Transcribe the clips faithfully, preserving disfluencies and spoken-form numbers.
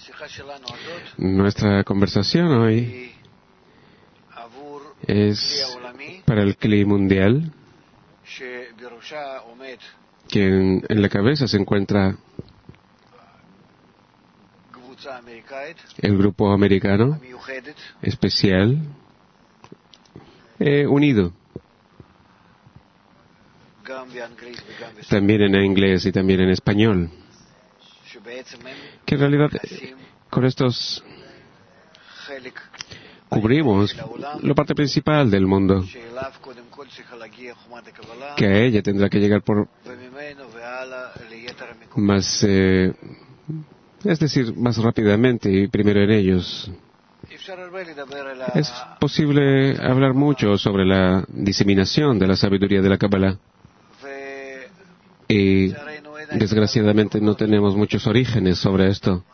Nuestra conversación hoy es para el Kli mundial, que en, en la cabeza se encuentra el grupo americano especial, eh, unido, también en inglés y también en español, que en realidad con estos cubrimos la parte principal del mundo, que a ella tendrá que llegar por más, eh, es decir, más rápidamente y primero en ellos. Es posible hablar mucho sobre la diseminación de la sabiduría de la Kabbalah. Y desgraciadamente no tenemos muchos orígenes sobre esto.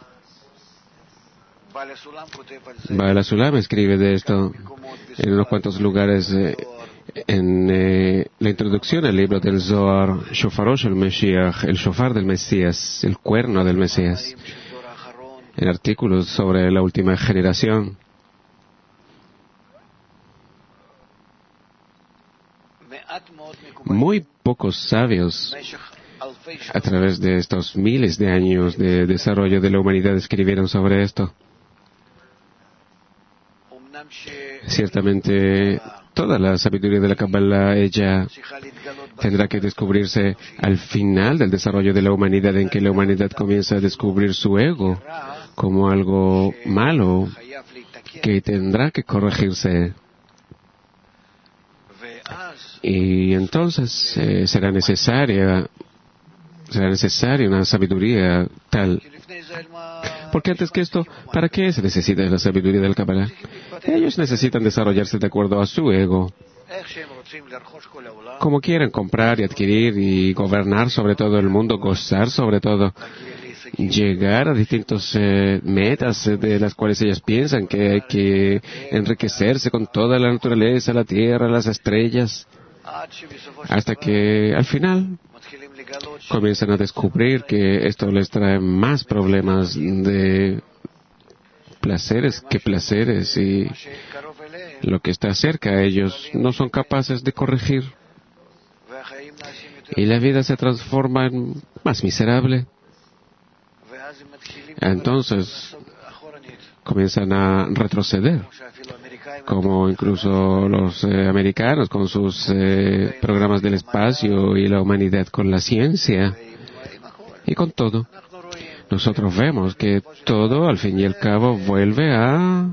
Baal Sulam escribe de esto en unos cuantos lugares eh, en eh, la introducción al libro del Zohar, Shofarosh el Mesías, el shofar del Mesías, el cuerno del Mesías, en artículos sobre la última generación. Muy pocos sabios a través de estos miles de años de desarrollo de la humanidad escribieron sobre esto. Ciertamente, toda la sabiduría de la Kabbalah, ella tendrá que descubrirse al final del desarrollo de la humanidad, en que la humanidad comienza a descubrir su ego como algo malo que tendrá que corregirse. Y entonces eh, será necesaria será necesaria una sabiduría tal. Porque antes que esto, ¿para qué se necesita la sabiduría del Kabbalah? Ellos necesitan desarrollarse de acuerdo a su ego, como quieran comprar y adquirir y gobernar sobre todo el mundo, gozar sobre todo, llegar a distintas eh, metas eh, de las cuales ellas piensan que hay que enriquecerse con toda la naturaleza, la tierra, las estrellas, hasta que al final comienzan a descubrir que esto les trae más problemas de placeres que placeres, y lo que está cerca a ellos no son capaces de corregir, y la vida se transforma en más miserable. Entonces comienzan a retroceder, como incluso los eh, americanos con sus eh, programas del espacio y la humanidad con la ciencia y con todo. Nosotros vemos que todo, al fin y al cabo, vuelve a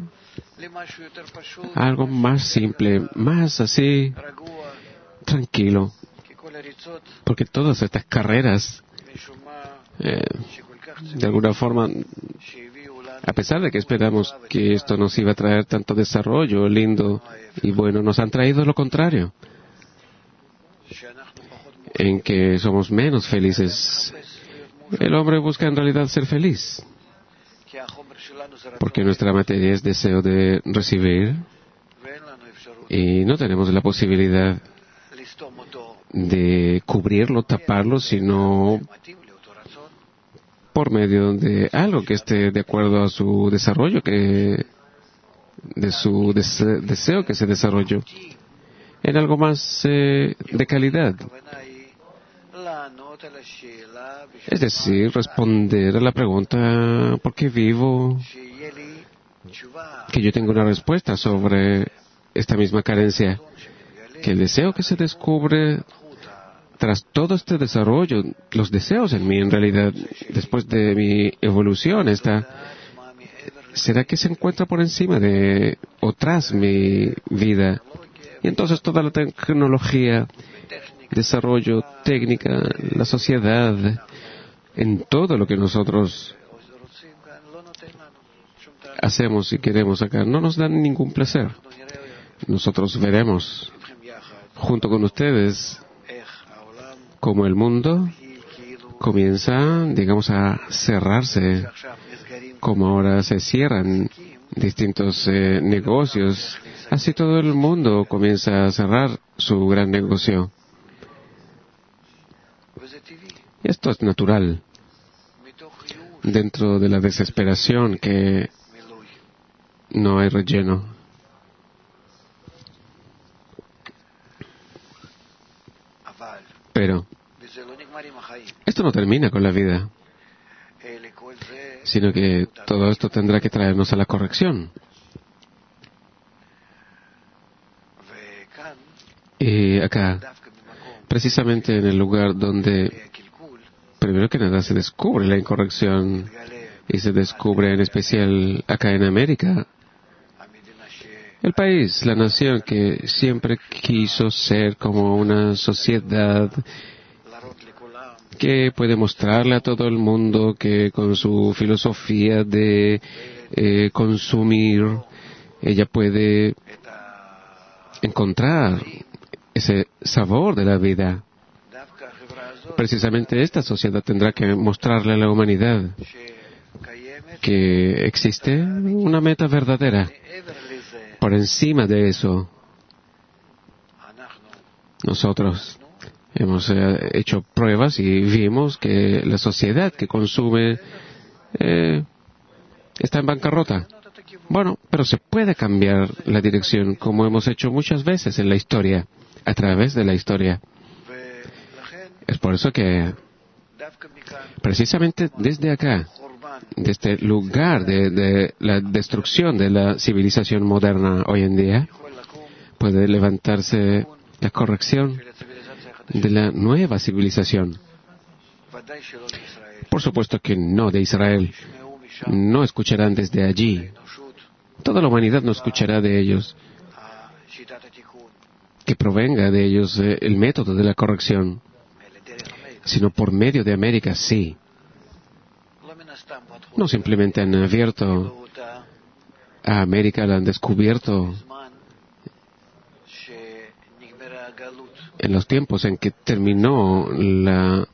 algo más simple, más así, tranquilo, porque todas estas carreras, eh, de alguna forma, a pesar de que esperamos que esto nos iba a traer tanto desarrollo lindo y bueno, nos han traído lo contrario, en que somos menos felices. El hombre busca en realidad ser feliz, porque nuestra materia es deseo de recibir y no tenemos la posibilidad de cubrirlo, taparlo, sino por medio de algo que esté de acuerdo a su desarrollo, que de su dese- deseo que se desarrolló en algo más eh, de calidad. Es decir, responder a la pregunta ¿por qué vivo? Que yo tengo una respuesta sobre esta misma carencia, que el deseo que se descubre tras todo este desarrollo, los deseos en mí en realidad, después de mi evolución, esta, ¿será que se encuentra por encima de o tras mi vida? Y entonces toda la tecnología, desarrollo, técnica, la sociedad, en todo lo que nosotros hacemos y queremos acá, no nos dan ningún placer. Nosotros veremos, junto con ustedes, cómo el mundo comienza, digamos, a cerrarse, como ahora se cierran distintos eh, negocios, así todo el mundo comienza a cerrar su gran negocio. Esto es natural, dentro de la desesperación que no hay relleno. Pero esto no termina con la vida, sino que todo esto tendrá que traernos a la corrección. Y acá, precisamente en el lugar donde primero que nada se descubre la incorrección, y se descubre en especial acá en América, el país, la nación que siempre quiso ser como una sociedad que puede mostrarle a todo el mundo que con su filosofía de eh, consumir, ella puede encontrar ese sabor de la vida. Precisamente esta sociedad tendrá que mostrarle a la humanidad que existe una meta verdadera. Por encima de eso, nosotros hemos eh, hecho pruebas y vimos que la sociedad que consume eh, está en bancarrota. Bueno, pero se puede cambiar la dirección, como hemos hecho muchas veces en la historia, a través de la historia. Es por eso que, precisamente desde acá, de este lugar de, de la destrucción de la civilización moderna hoy en día, puede levantarse la corrección de la nueva civilización. Por supuesto que no de Israel. No escucharán desde allí. Toda la humanidad no escuchará de ellos. Que provenga de ellos eh, el método de la corrección, sino por medio de América, sí. No simplemente han abierto a América, la han descubierto en los tiempos en que terminó la,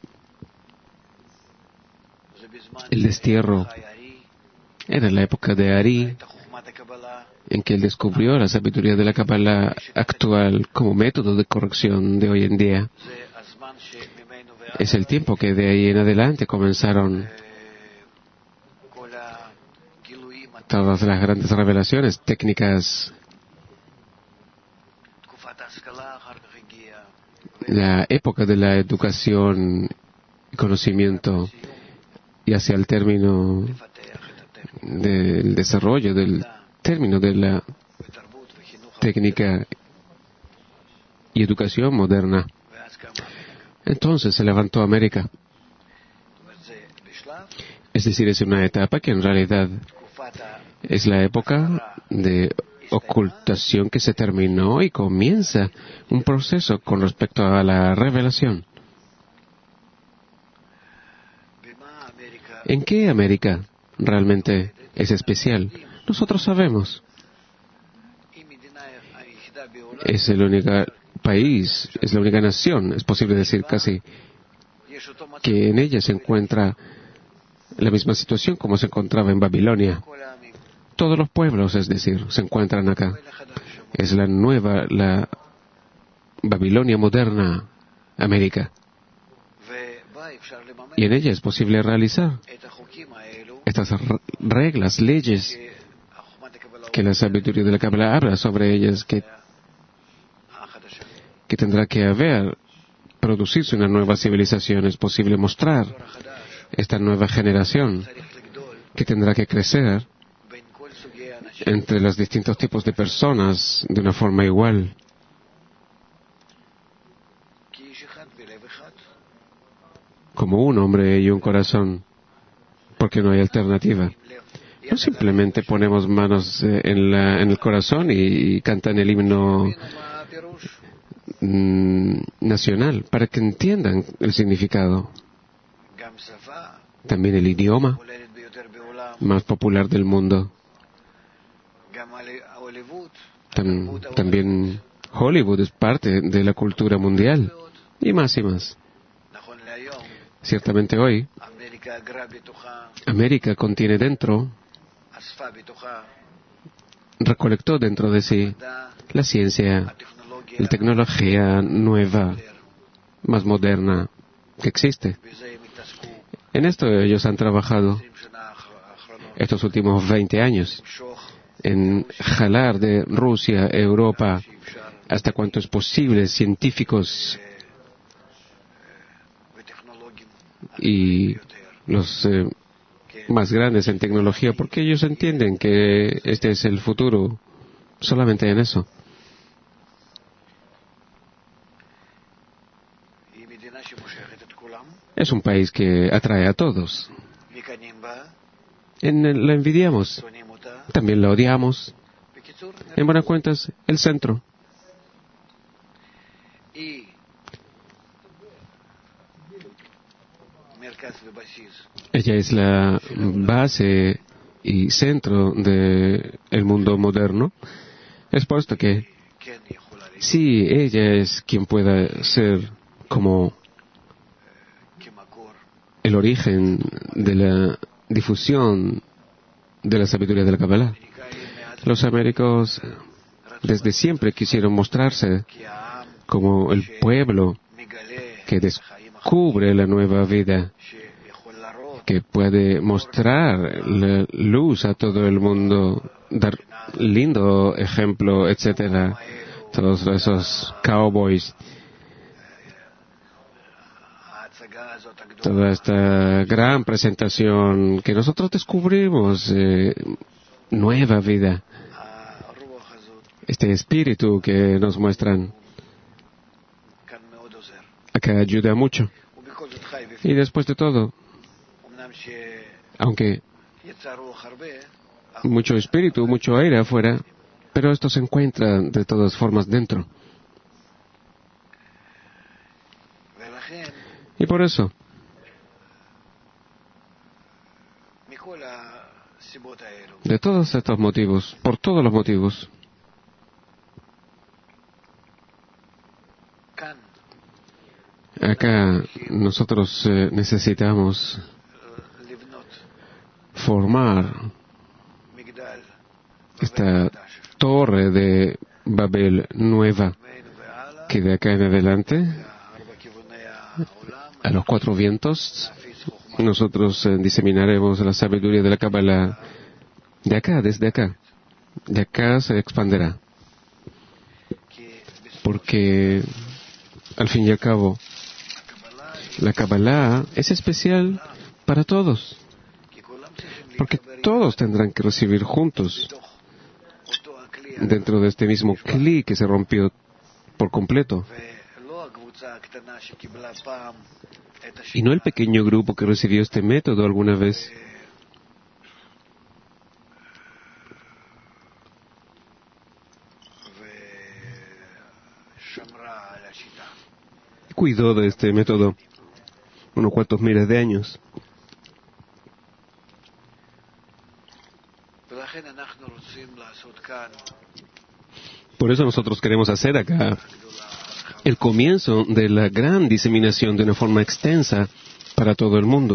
el destierro. Era la época de Ari, en que él descubrió la sabiduría de la Kabbalah actual como método de corrección de hoy en día. Es el tiempo que de ahí en adelante comenzaron todas las grandes revelaciones técnicas. La época de la educación y conocimiento, y hacia el término del desarrollo del término de la técnica y educación moderna. Entonces se levantó América. Es decir, es una etapa que en realidad es la época de ocultación que se terminó y comienza un proceso con respecto a la revelación. ¿En qué América realmente es especial? Nosotros sabemos. Es el único país, es la única nación, es posible decir casi, que en ella se encuentra la misma situación como se encontraba en Babilonia. Todos los pueblos, es decir, se encuentran acá. Es la nueva, la Babilonia moderna, América. Y en ella es posible realizar estas reglas, leyes, que la sabiduría de la Kabbalah habla sobre ellas, que, que tendrá que haber, producirse una nueva civilización. Es posible mostrar esta nueva generación que tendrá que crecer entre los distintos tipos de personas de una forma igual. Como un hombre y un corazón, porque no hay alternativa. No simplemente ponemos manos en, la, en el corazón y, y cantan el himno mm, nacional, para que entiendan el significado. También el idioma más popular del mundo. Tam, también Hollywood es parte de la cultura mundial, y más y más. Ciertamente hoy, América contiene dentro, recolectó dentro de sí la ciencia, la tecnología nueva, más moderna que existe. En esto ellos han trabajado estos últimos veinte años, en jalar de Rusia, Europa, hasta cuanto es posible, científicos y los eh, más grandes en tecnología, porque ellos entienden que este es el futuro, solamente en eso. Es un país que atrae a todos. En el, la envidiamos, también la odiamos. En buenas cuentas, el centro. Ella es la base y centro del mundo moderno. Es por esto que sí, ella es quien pueda ser como el origen de la difusión de la sabiduría de la Kabbalah. Los americanos desde siempre quisieron mostrarse como el pueblo que descubre la nueva vida, que puede mostrar la luz a todo el mundo, dar lindo ejemplo, etcétera. Todos esos cowboys, toda esta gran presentación que nosotros descubrimos, eh, nueva vida, este espíritu que nos muestran, acá ayuda mucho. Y después de todo, aunque mucho espíritu, mucho aire afuera, pero esto se encuentra de todas formas dentro. Y por eso, de todos estos motivos, por todos los motivos, acá nosotros eh, necesitamos formar esta torre de Babel nueva, que de acá en adelante, a los cuatro vientos, nosotros eh, diseminaremos la sabiduría de la Kabbalah de acá, desde acá. De acá se expanderá. Porque, al fin y al cabo, la Kabbalah es especial para todos. Porque todos tendrán que recibir juntos, dentro de este mismo cli que se rompió por completo. Y no el pequeño grupo que recibió este método alguna vez. Cuidó de este método unos cuantos miles de años. Por eso nosotros queremos hacer acá el comienzo de la gran diseminación de una forma extensa para todo el mundo.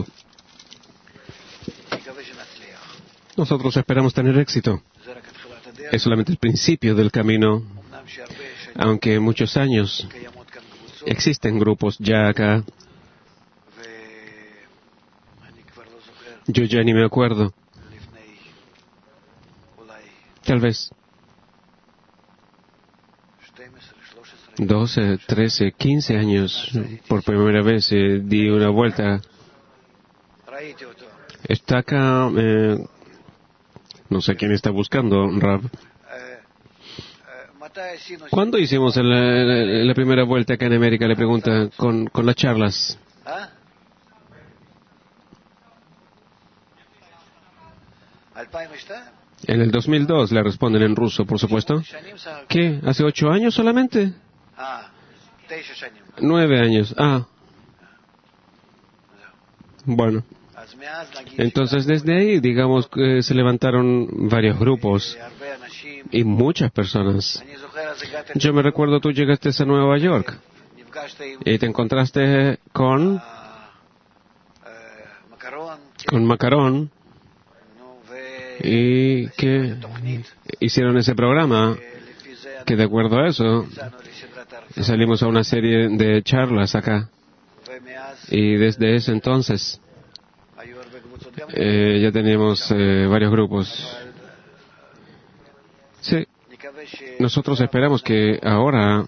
Nosotros esperamos tener éxito. Es solamente el principio del camino, aunque muchos años existen grupos ya acá. Yo ya ni me acuerdo. Tal vez doce, trece, quince años, por primera vez eh, di una vuelta. Está acá, eh, no sé quién está buscando, Rab. ¿Cuándo hicimos la, la, la primera vuelta acá en América? Le pregunta, con, con las charlas. En el dos mil dos, le responden en ruso, por supuesto. ¿Qué? ¿Hace ocho años solamente? Nueve años. Ah. Bueno. Entonces, desde ahí, digamos que se levantaron varios grupos y muchas personas. Yo me recuerdo, tú llegaste a Nueva York y te encontraste con con Macarón y que hicieron ese programa que de acuerdo a eso salimos a una serie de charlas acá y desde ese entonces Eh, ya tenemos eh, varios grupos. Sí. Nosotros esperamos que ahora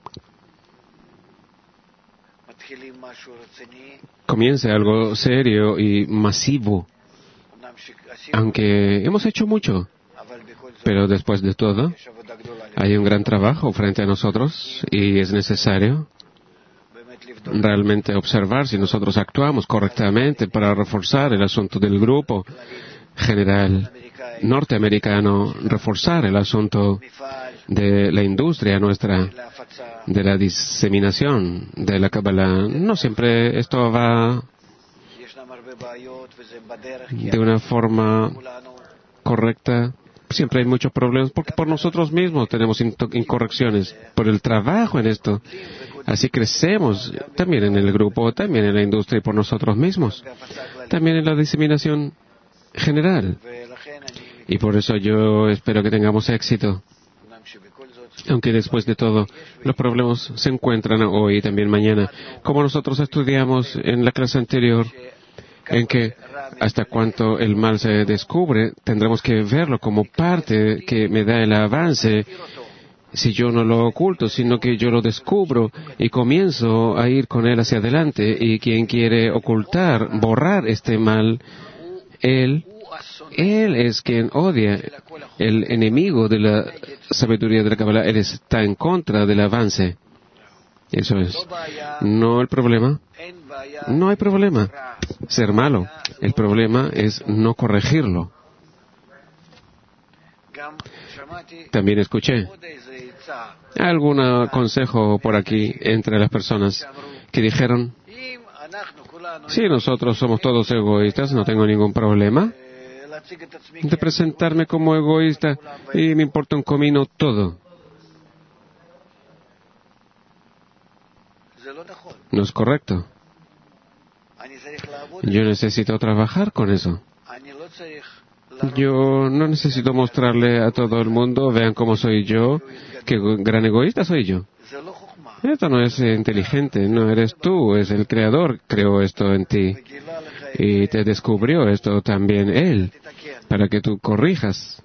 comience algo serio y masivo. Aunque hemos hecho mucho, pero después de todo, hay un gran trabajo frente a nosotros y es necesario realmente observar si nosotros actuamos correctamente para reforzar el asunto del grupo general norteamericano, reforzar el asunto de la industria nuestra, de la diseminación de la Kabbalah. No siempre esto va de una forma correcta. Siempre hay muchos problemas porque por nosotros mismos tenemos incorrecciones, por el trabajo en esto. Así crecemos también en el grupo, también en la industria y por nosotros mismos, también en la diseminación general. Y por eso yo espero que tengamos éxito. Aunque después de todo, los problemas se encuentran hoy y también mañana. Como nosotros estudiamos en la clase anterior, en que hasta cuanto el mal se descubre, tendremos que verlo como parte que me da el avance, si yo no lo oculto, sino que yo lo descubro y comienzo a ir con él hacia adelante. Y quien quiere ocultar, borrar este mal, él, él es quien odia, el enemigo de la sabiduría de la Kabbalah. Él está en contra del avance. Eso es. No el problema. No hay problema ser malo. El problema es no corregirlo. También escuché algún consejo por aquí entre las personas que dijeron, si nosotros somos todos egoístas, no tengo ningún problema de presentarme como egoísta y me importa un comino todo. No es correcto. Yo necesito trabajar con eso. Yo no necesito mostrarle a todo el mundo, vean cómo soy yo, qué gran egoísta soy yo. Esto no es inteligente, no eres tú, es el Creador creó esto en ti. Y te descubrió esto también Él, para que tú corrijas.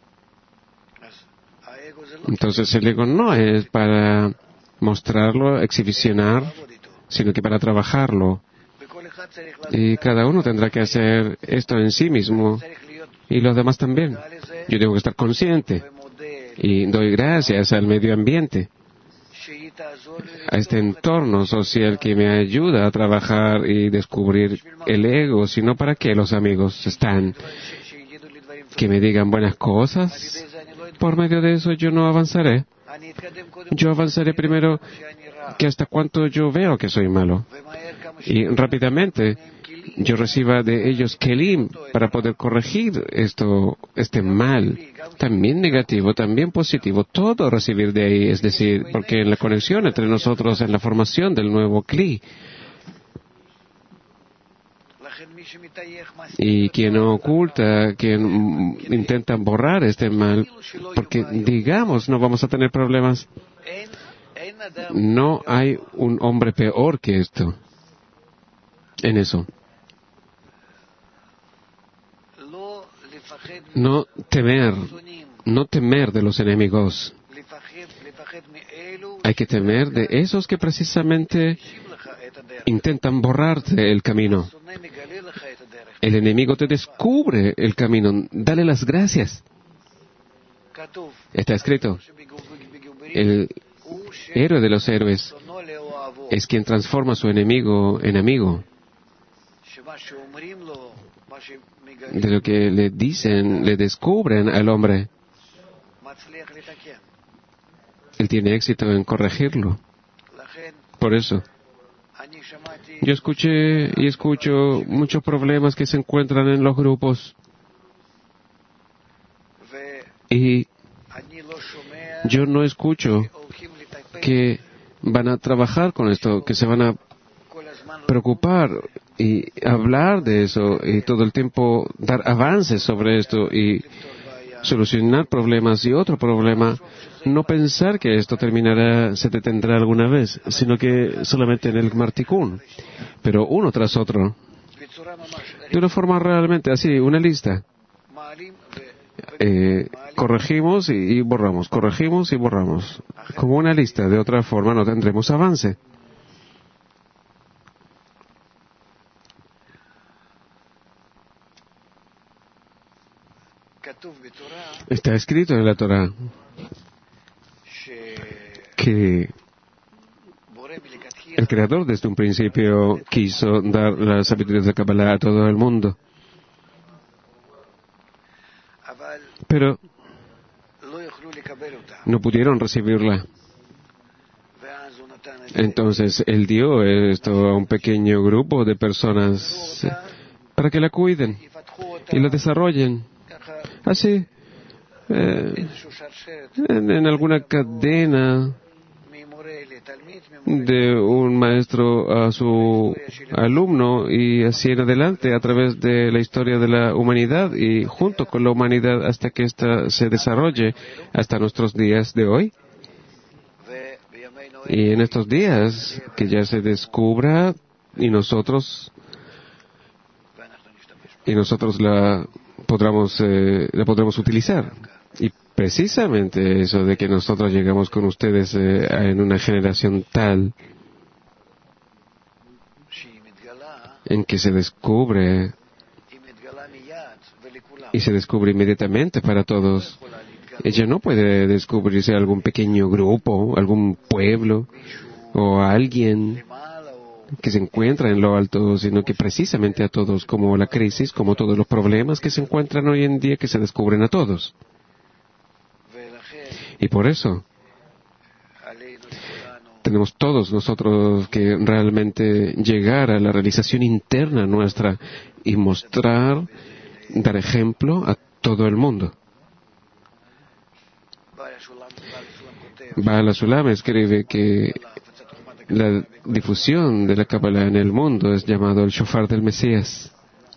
Entonces el ego no es para mostrarlo, exhibicionar, sino que para trabajarlo. Y cada uno tendrá que hacer esto en sí mismo, y los demás también. Yo tengo que estar consciente, y doy gracias al medio ambiente, a este entorno social que me ayuda a trabajar y descubrir el ego, sino para qué los amigos están, que me digan buenas cosas. Por medio de eso yo no avanzaré. Yo avanzaré primero que hasta cuanto yo veo que soy malo. Y rápidamente yo reciba de ellos kelim para poder corregir esto, este mal, también negativo, también positivo, todo recibir de ahí, es decir, porque en la conexión entre nosotros, en la formación del nuevo kli, y quien oculta, quien intenta borrar este mal, porque digamos no vamos a tener problemas, no hay un hombre peor que esto, en eso. No temer, no temer de los enemigos. Hay que temer de esos que precisamente intentan borrarte el camino. El enemigo te descubre el camino. Dale las gracias. Está escrito. El héroe de los héroes es quien transforma a su enemigo en amigo. De lo que le dicen, le descubren al hombre, él tiene éxito en corregirlo. Por eso, yo escuché y escucho muchos problemas que se encuentran en los grupos. Y yo no escucho que van a trabajar con esto, que se van a preocupar y hablar de eso y todo el tiempo dar avances sobre esto y solucionar problemas y otro problema, no pensar que esto terminará, se detendrá alguna vez, sino que solamente en el Martikún, pero uno tras otro, de una forma realmente así, una lista. Eh, corregimos y, y borramos, corregimos y borramos, como una lista. De otra forma no tendremos avance. Está escrito en la Torah que el Creador desde un principio quiso dar la sabiduría de la Kabbalah a todo el mundo. Pero no pudieron recibirla. Entonces Él dio esto a un pequeño grupo de personas para que la cuiden y la desarrollen. Así, eh, en, en alguna cadena de un maestro a su alumno y así en adelante a través de la historia de la humanidad y junto con la humanidad hasta que ésta se desarrolle hasta nuestros días de hoy. Y en estos días que ya se descubra y nosotros y nosotros la podremos eh, la podremos utilizar. Y precisamente eso de que nosotros llegamos con ustedes eh, en una generación tal en que se descubre y se descubre inmediatamente para todos. Ella no puede descubrirse algún pequeño grupo, algún pueblo o alguien que se encuentra en lo alto, sino que precisamente a todos, como la crisis, como todos los problemas que se encuentran hoy en día, que se descubren a todos. Y por eso tenemos todos nosotros que realmente llegar a la realización interna nuestra y mostrar, dar ejemplo a todo el mundo. Baal HaSulam escribe que la difusión de la Kabbalah en el mundo es llamado el shofar del Mesías.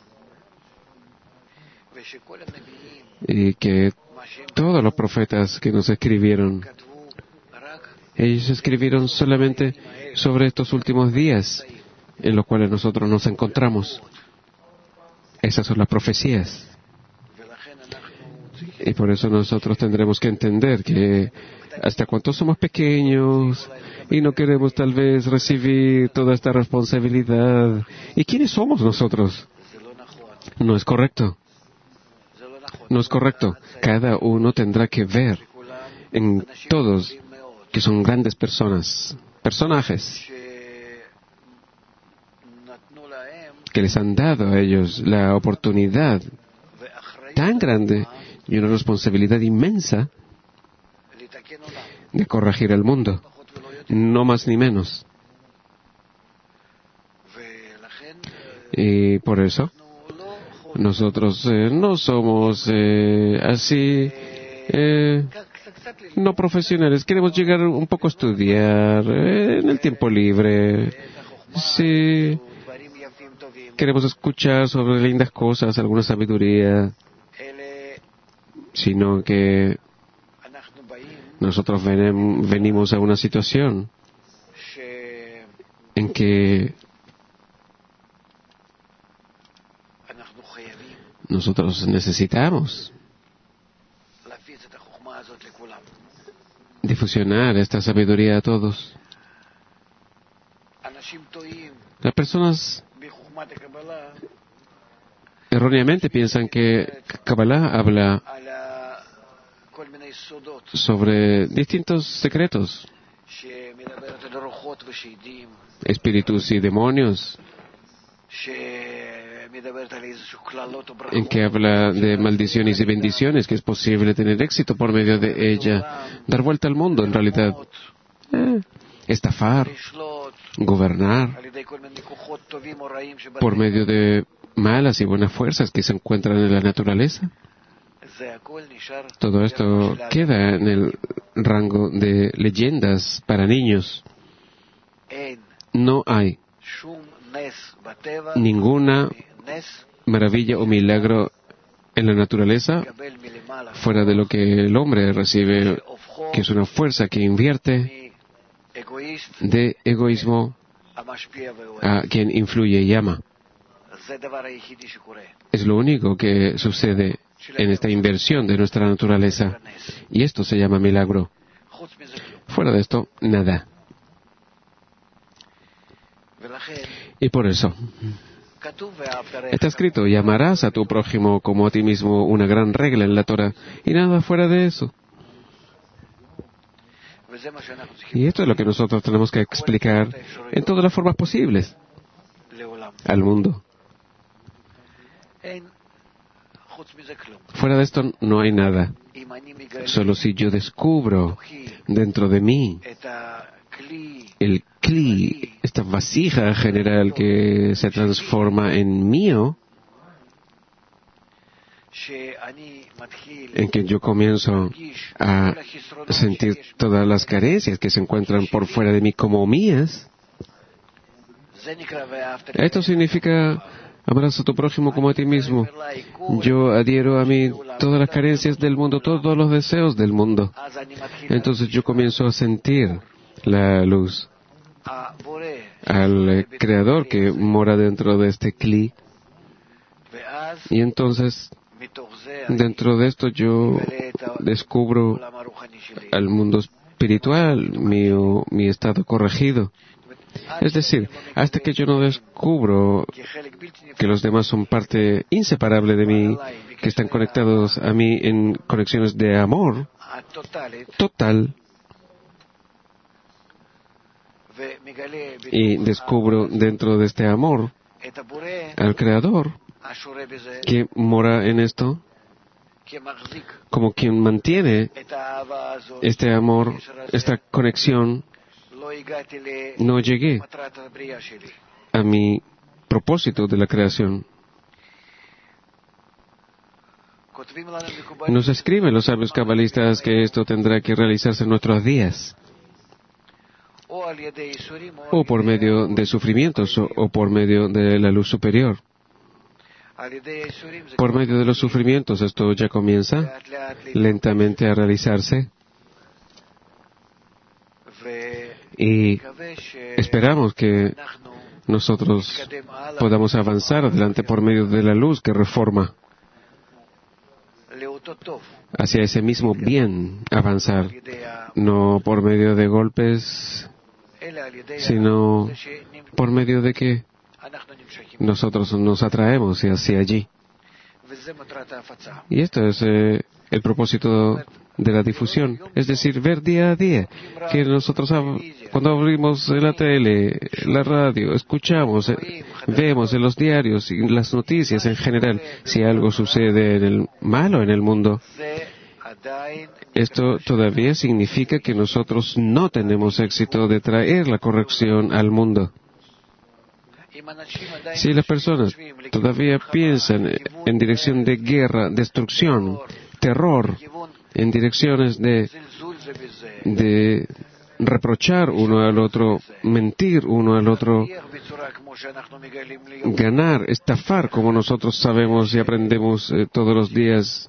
Y que todos los profetas que nos escribieron, ellos escribieron solamente sobre estos últimos días en los cuales nosotros nos encontramos. Esas son las profecías. Y por eso nosotros tendremos que entender que hasta cuando somos pequeños y no queremos tal vez recibir toda esta responsabilidad. ¿Y quiénes somos nosotros? No es correcto. No es correcto. Cada uno tendrá que ver en todos que son grandes personas, personajes, que les han dado a ellos la oportunidad tan grande y una responsabilidad inmensa de corregir el mundo, no más ni menos. Y por eso nosotros eh, no somos eh, así eh, no profesionales. Queremos llegar un poco a estudiar eh, en el tiempo libre. Sí, queremos escuchar sobre lindas cosas, alguna sabiduría, sino que nosotros venem, venimos a una situación en que nosotros necesitamos difusionar esta sabiduría a todos. Las personas erróneamente piensan que Kabbalah habla sobre distintos secretos, espíritus y demonios, en que habla de maldiciones y bendiciones, que es posible tener éxito por medio de ella, dar vuelta al mundo en realidad, eh, estafar, gobernar por medio de malas y buenas fuerzas que se encuentran en la naturaleza. Todo esto queda en el rango de leyendas para niños. No hay ninguna maravilla o milagro en la naturaleza fuera de lo que el hombre recibe, que es una fuerza que invierte de egoísmo a quien influye y ama. Es lo único que sucede en esta inversión de nuestra naturaleza. Y esto se llama milagro. Fuera de esto, nada. Y por eso, está escrito, y amarás a tu prójimo como a ti mismo, una gran regla en la Torah, y nada fuera de eso. Y esto es lo que nosotros tenemos que explicar en todas las formas posibles al mundo. Fuera de esto no hay nada. Solo si yo descubro dentro de mí el kli, esta vasija general que se transforma en mío, en que yo comienzo a sentir todas las carencias que se encuentran por fuera de mí como mías, esto significa amarás a tu prójimo como a ti mismo. Yo adhiero a mí todas las carencias del mundo, todos los deseos del mundo. Entonces yo comienzo a sentir la luz al Creador que mora dentro de este kli. Y entonces, dentro de esto yo descubro al mundo espiritual, mi, mi estado corregido. Es decir, hasta que yo no descubro que los demás son parte inseparable de mí, que están conectados a mí en conexiones de amor total, y descubro dentro de este amor al Creador que mora en esto, como quien mantiene este amor, esta conexión, no llegué a mi propósito de la creación. Nos escriben los sabios cabalistas que esto tendrá que realizarse en nuestros días, o por medio de sufrimientos, o, o por medio de la luz superior. Por medio de los sufrimientos esto ya comienza lentamente a realizarse, y esperamos que nosotros podamos avanzar adelante por medio de la luz que reforma hacia ese mismo bien, avanzar, no por medio de golpes, sino por medio de que nosotros nos atraemos hacia allí. Y esto es eh, el propósito de la difusión, es decir, ver día a día que nosotros cuando abrimos la tele, la radio, escuchamos, eh, vemos en los diarios y las noticias en general, si algo sucede en el malo en el mundo, esto todavía significa que nosotros no tenemos éxito de traer la corrección al mundo. Si las personas todavía piensan en dirección de guerra, destrucción, terror, en direcciones de, de reprochar uno al otro, mentir uno al otro, ganar, estafar, como nosotros sabemos y aprendemos eh, todos los días,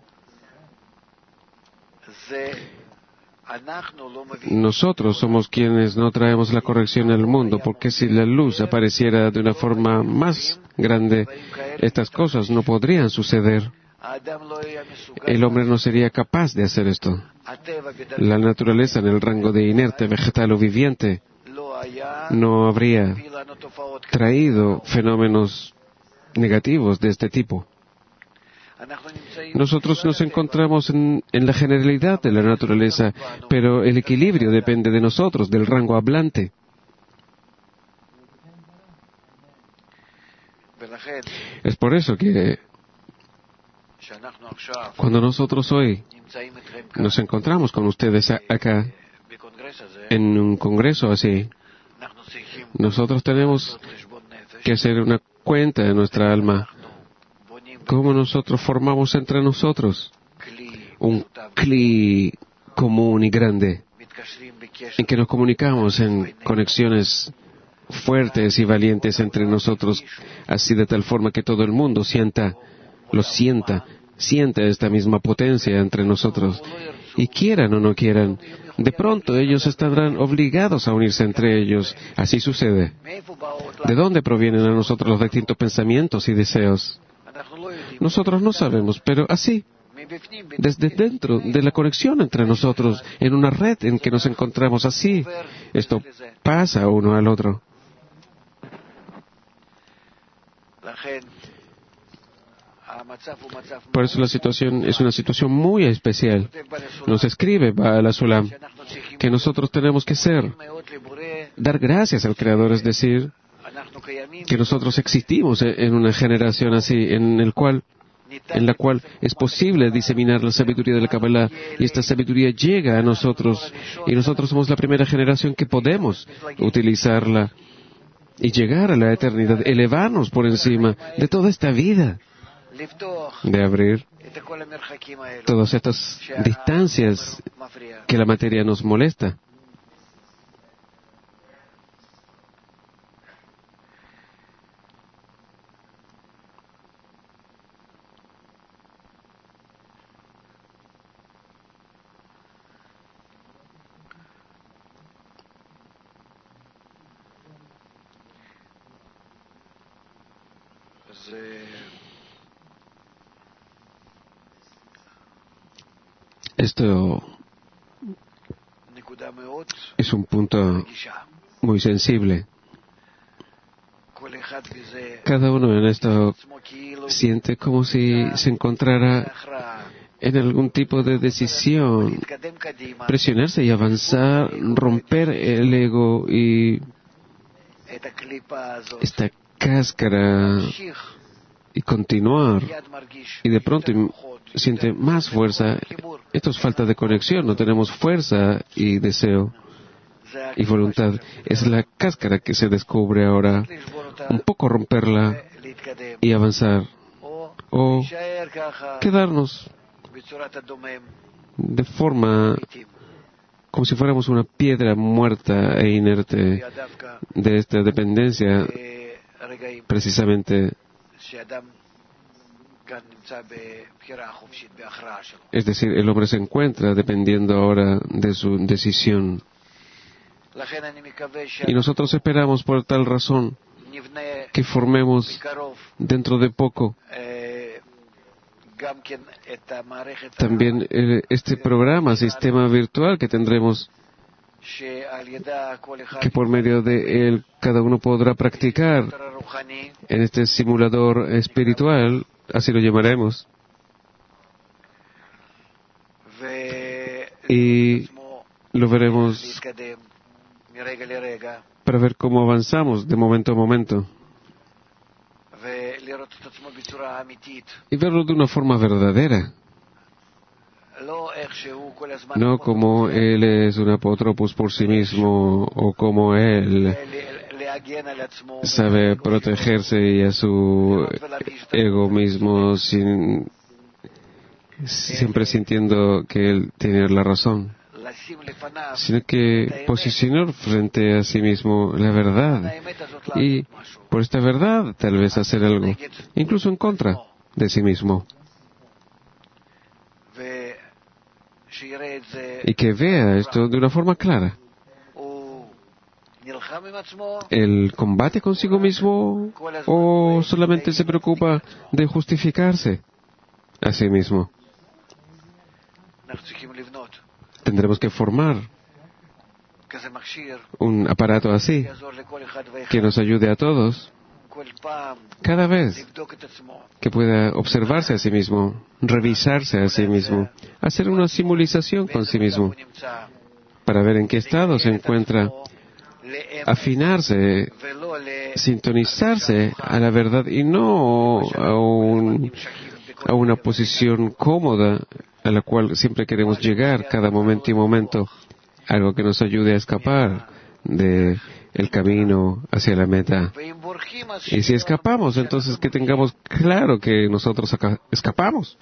nosotros somos quienes no traemos la corrección al mundo, porque si la luz apareciera de una forma más grande, estas cosas no podrían suceder. El hombre no sería capaz de hacer esto. La naturaleza en el rango de inerte, vegetal o viviente no habría traído fenómenos negativos de este tipo. Nosotros nos encontramos en, en la generalidad de la naturaleza, pero el equilibrio depende de nosotros, del rango hablante. Es por eso que cuando nosotros hoy nos encontramos con ustedes acá, en un congreso así, nosotros tenemos que hacer una cuenta de nuestra alma. ¿Cómo nosotros formamos entre nosotros un kli común y grande, en que nos comunicamos en conexiones fuertes y valientes entre nosotros, así de tal forma que todo el mundo sienta, lo sienta, sienta esta misma potencia entre nosotros, y quieran o no quieran, de pronto ellos estarán obligados a unirse entre ellos. Así sucede. ¿De dónde provienen a nosotros los distintos pensamientos y deseos? Nosotros no sabemos, pero así, desde dentro de la conexión entre nosotros, en una red en que nos encontramos así, esto pasa uno al otro. Por eso la situación es una situación muy especial. Nos escribe Baal HaSulam que nosotros tenemos que ser, dar gracias al Creador, es decir, que nosotros existimos en una generación así, en el cual, en la cual es posible diseminar la sabiduría de la Kabbalah, y esta sabiduría llega a nosotros, y nosotros somos la primera generación que podemos utilizarla y llegar a la eternidad, elevarnos por encima de toda esta vida, de abrir todas estas distancias que la materia nos molesta. Esto es un punto muy sensible. Cada uno en esto siente como si se encontrara en algún tipo de decisión, presionarse y avanzar, romper el ego y esta cáscara y continuar, y de pronto siente más fuerza. Esto es falta de conexión, no tenemos fuerza y deseo y voluntad. Es la cáscara que se descubre ahora. Un poco romperla y avanzar, o quedarnos de forma como si fuéramos una piedra muerta e inerte de esta dependencia, precisamente. Es decir, el hombre se encuentra dependiendo ahora de su decisión. Y nosotros esperamos por tal razón que formemos dentro de poco también este programa, sistema virtual que tendremos, que por medio de él cada uno podrá practicar en este simulador espiritual, así lo llamaremos, y lo veremos para ver cómo avanzamos de momento a momento y verlo de una forma verdadera, no como él es un apotropos por sí mismo o como él sabe protegerse y a su ego mismo sin, siempre sintiendo que él tiene la razón, sino que posicionar frente a sí mismo la verdad y por esta verdad tal vez hacer algo, incluso en contra de sí mismo, y que vea esto de una forma clara. ¿El combate consigo mismo o solamente se preocupa de justificarse a sí mismo? Tendremos que formar un aparato así que nos ayude a todos cada vez que pueda observarse a sí mismo, revisarse a sí mismo, hacer una simulización con sí mismo para ver en qué estado se encuentra, afinarse, sintonizarse a la verdad y no a, un, a una posición cómoda a la cual siempre queremos llegar cada momento y momento, algo que nos ayude a escapar de el camino hacia la meta. Y si escapamos, entonces que tengamos claro que nosotros acá escapamos,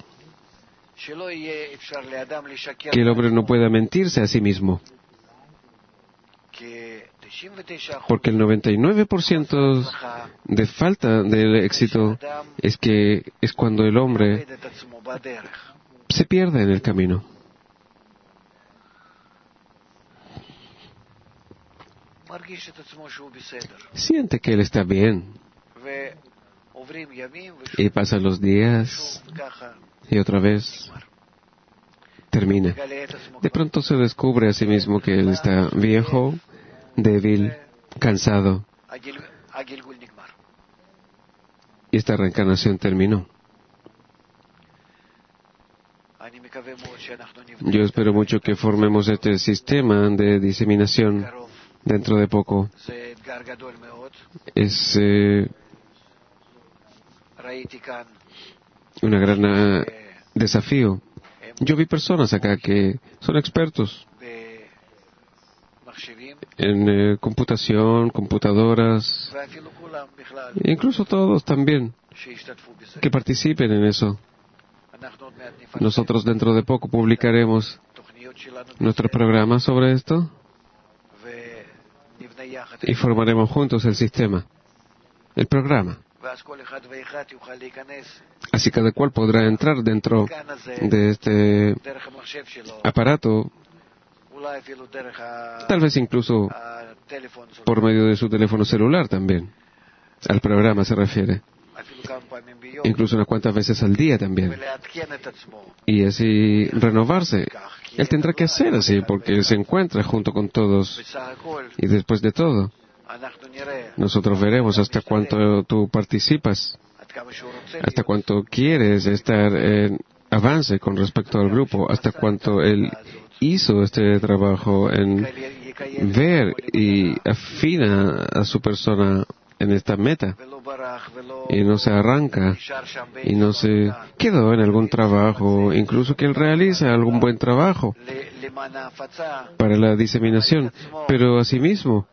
que el hombre no pueda mentirse a sí mismo, porque el noventa y nueve por ciento de falta del éxito es que es cuando el hombre se pierde en el camino. siente que él está bien. Y pasan los días y otra vez termina. De pronto se descubre a sí mismo que él está viejo, débil, cansado. Y esta reencarnación terminó. Yo espero mucho que formemos este sistema de diseminación dentro de poco. Es eh, un gran uh, desafío. Yo vi personas acá que son expertos en eh, computación, computadoras, e incluso todos también que participen en eso. Nosotros dentro de poco publicaremos nuestro programa sobre esto y formaremos juntos el sistema, el programa. Así cada cual podrá entrar dentro de este aparato, tal vez incluso por medio de su teléfono celular también. Al programa se refiere. Incluso unas cuantas veces al día también. Y así renovarse. Él tendrá que hacer así porque él se encuentra junto con todos. Y después de todo, nosotros veremos hasta cuánto tú participas, hasta cuánto quieres estar en avance con respecto al grupo, hasta cuánto él hizo este trabajo en ver y afina a su persona en esta meta y no se arranca y no se quedó en algún trabajo, incluso que él realiza algún buen trabajo para la diseminación, pero asimismo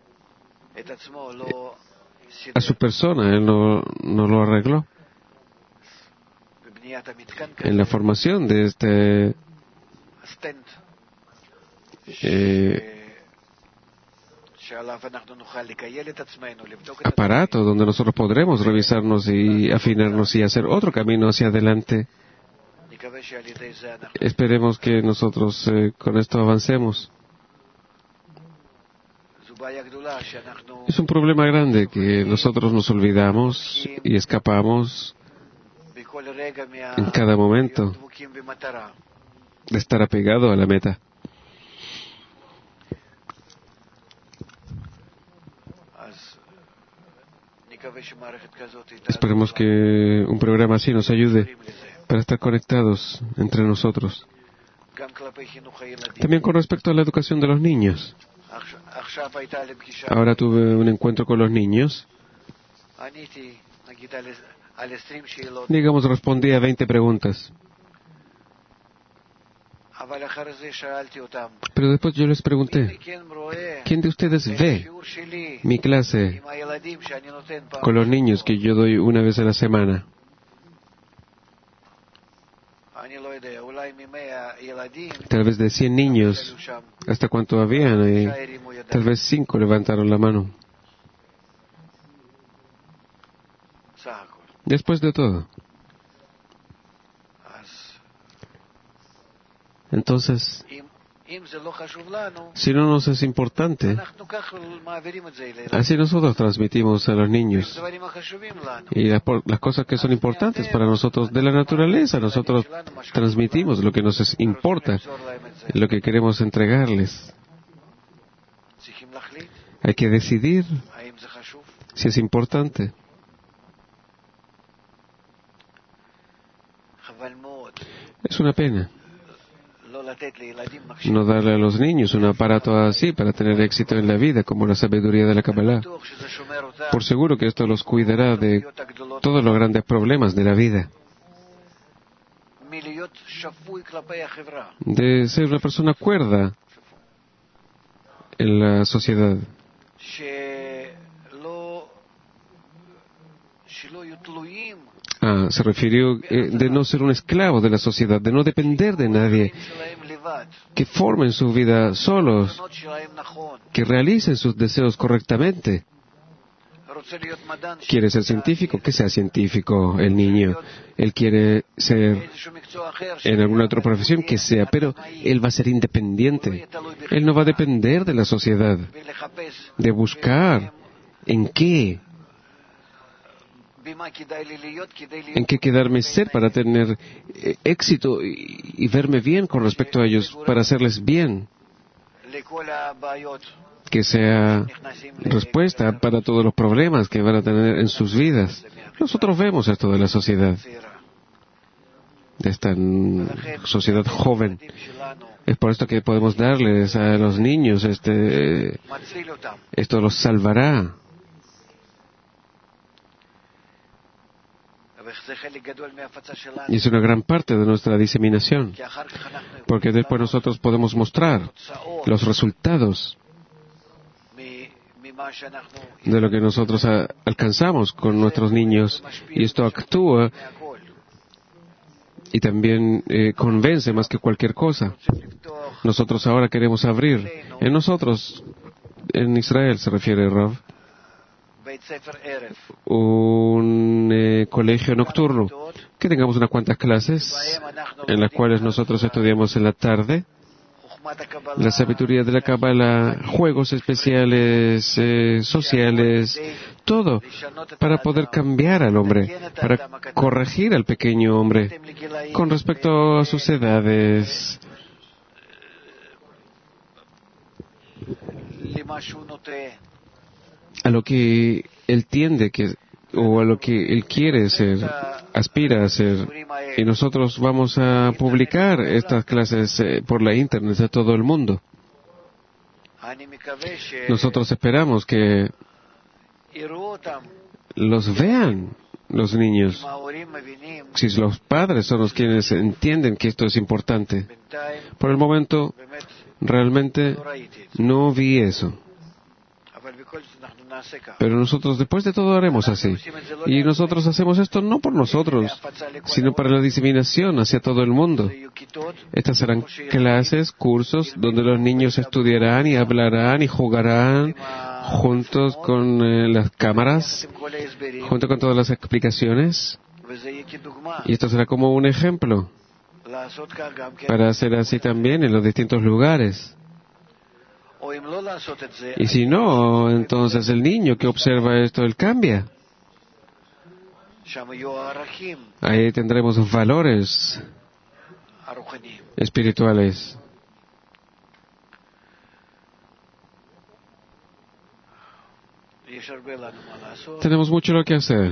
a su persona él no, no lo arregló en la formación de este eh, aparato donde nosotros podremos revisarnos y afinarnos y hacer otro camino hacia adelante. Esperemos que nosotros eh, con esto avancemos. Es un problema grande que nosotros nos olvidamos y escapamos en cada momento de estar apegado a la meta. Esperemos que un programa así nos ayude para estar conectados entre nosotros. También con respecto a la educación de los niños. Ahora tuve un encuentro con los niños. Digamos, respondí a veinte preguntas. Pero después yo les pregunté, ¿quién de ustedes ve mi clase con los niños que yo doy una vez a la semana? Tal vez de cien niños, ¿hasta cuánto habían? Y tal vez cinco levantaron la mano. Después de todo. Entonces, si no nos es importante, así nosotros transmitimos a los niños. Y las, las cosas que son importantes para nosotros de la naturaleza, nosotros transmitimos lo que nos importa, lo que queremos entregarles. Hay que decidir si es importante. Es una pena no darle a los niños un aparato así para tener éxito en la vida, como la sabiduría de la Kabbalah. Por seguro que esto los cuidará de todos los grandes problemas de la vida. De ser una persona cuerda en la sociedad. Ah, se refirió eh, de no ser un esclavo de la sociedad, de no depender de nadie, que formen su vida solos, que realicen sus deseos correctamente, quiere ser científico, que sea científico el niño. Él quiere ser en alguna otra profesión, que sea, pero él va a ser independiente. Él no va a depender de la sociedad, de buscar en qué, en qué quedarme ser para tener eh, éxito y, y verme bien con respecto a ellos, para hacerles bien. Que sea respuesta para todos los problemas que van a tener en sus vidas. Nosotros vemos esto de la sociedad, de esta sociedad joven. Es por esto que podemos darles a los niños, este, esto los salvará. Y es una gran parte de nuestra diseminación, porque después nosotros podemos mostrar los resultados de lo que nosotros a, alcanzamos con nuestros niños, y esto actúa y también eh, convence más que cualquier cosa. Nosotros ahora queremos abrir en nosotros, en Israel se refiere Rav, un eh, colegio nocturno, que tengamos unas cuantas clases en las cuales nosotros estudiamos en la tarde la sabiduría de la Kabbalah, juegos especiales, eh, sociales, todo, para poder cambiar al hombre, para corregir al pequeño hombre con respecto a sus edades, a lo que él tiende que, o a lo que él quiere ser, aspira a ser. Y nosotros vamos a publicar estas clases eh, por la internet a todo el mundo. Nosotros esperamos que los vean los niños, si los padres son los quienes entienden que esto es importante. Por el momento, realmente no vi eso. Pero nosotros después de todo haremos así. Y nosotros hacemos esto no por nosotros, sino para la diseminación hacia todo el mundo. Estas serán clases, cursos, donde los niños estudiarán y hablarán y jugarán juntos con eh, las cámaras, junto con todas las explicaciones. Y esto será como un ejemplo para hacer así también en los distintos lugares. Y si no, entonces el niño que observa esto, él cambia. Ahí tendremos valores espirituales. Tenemos mucho lo que hacer.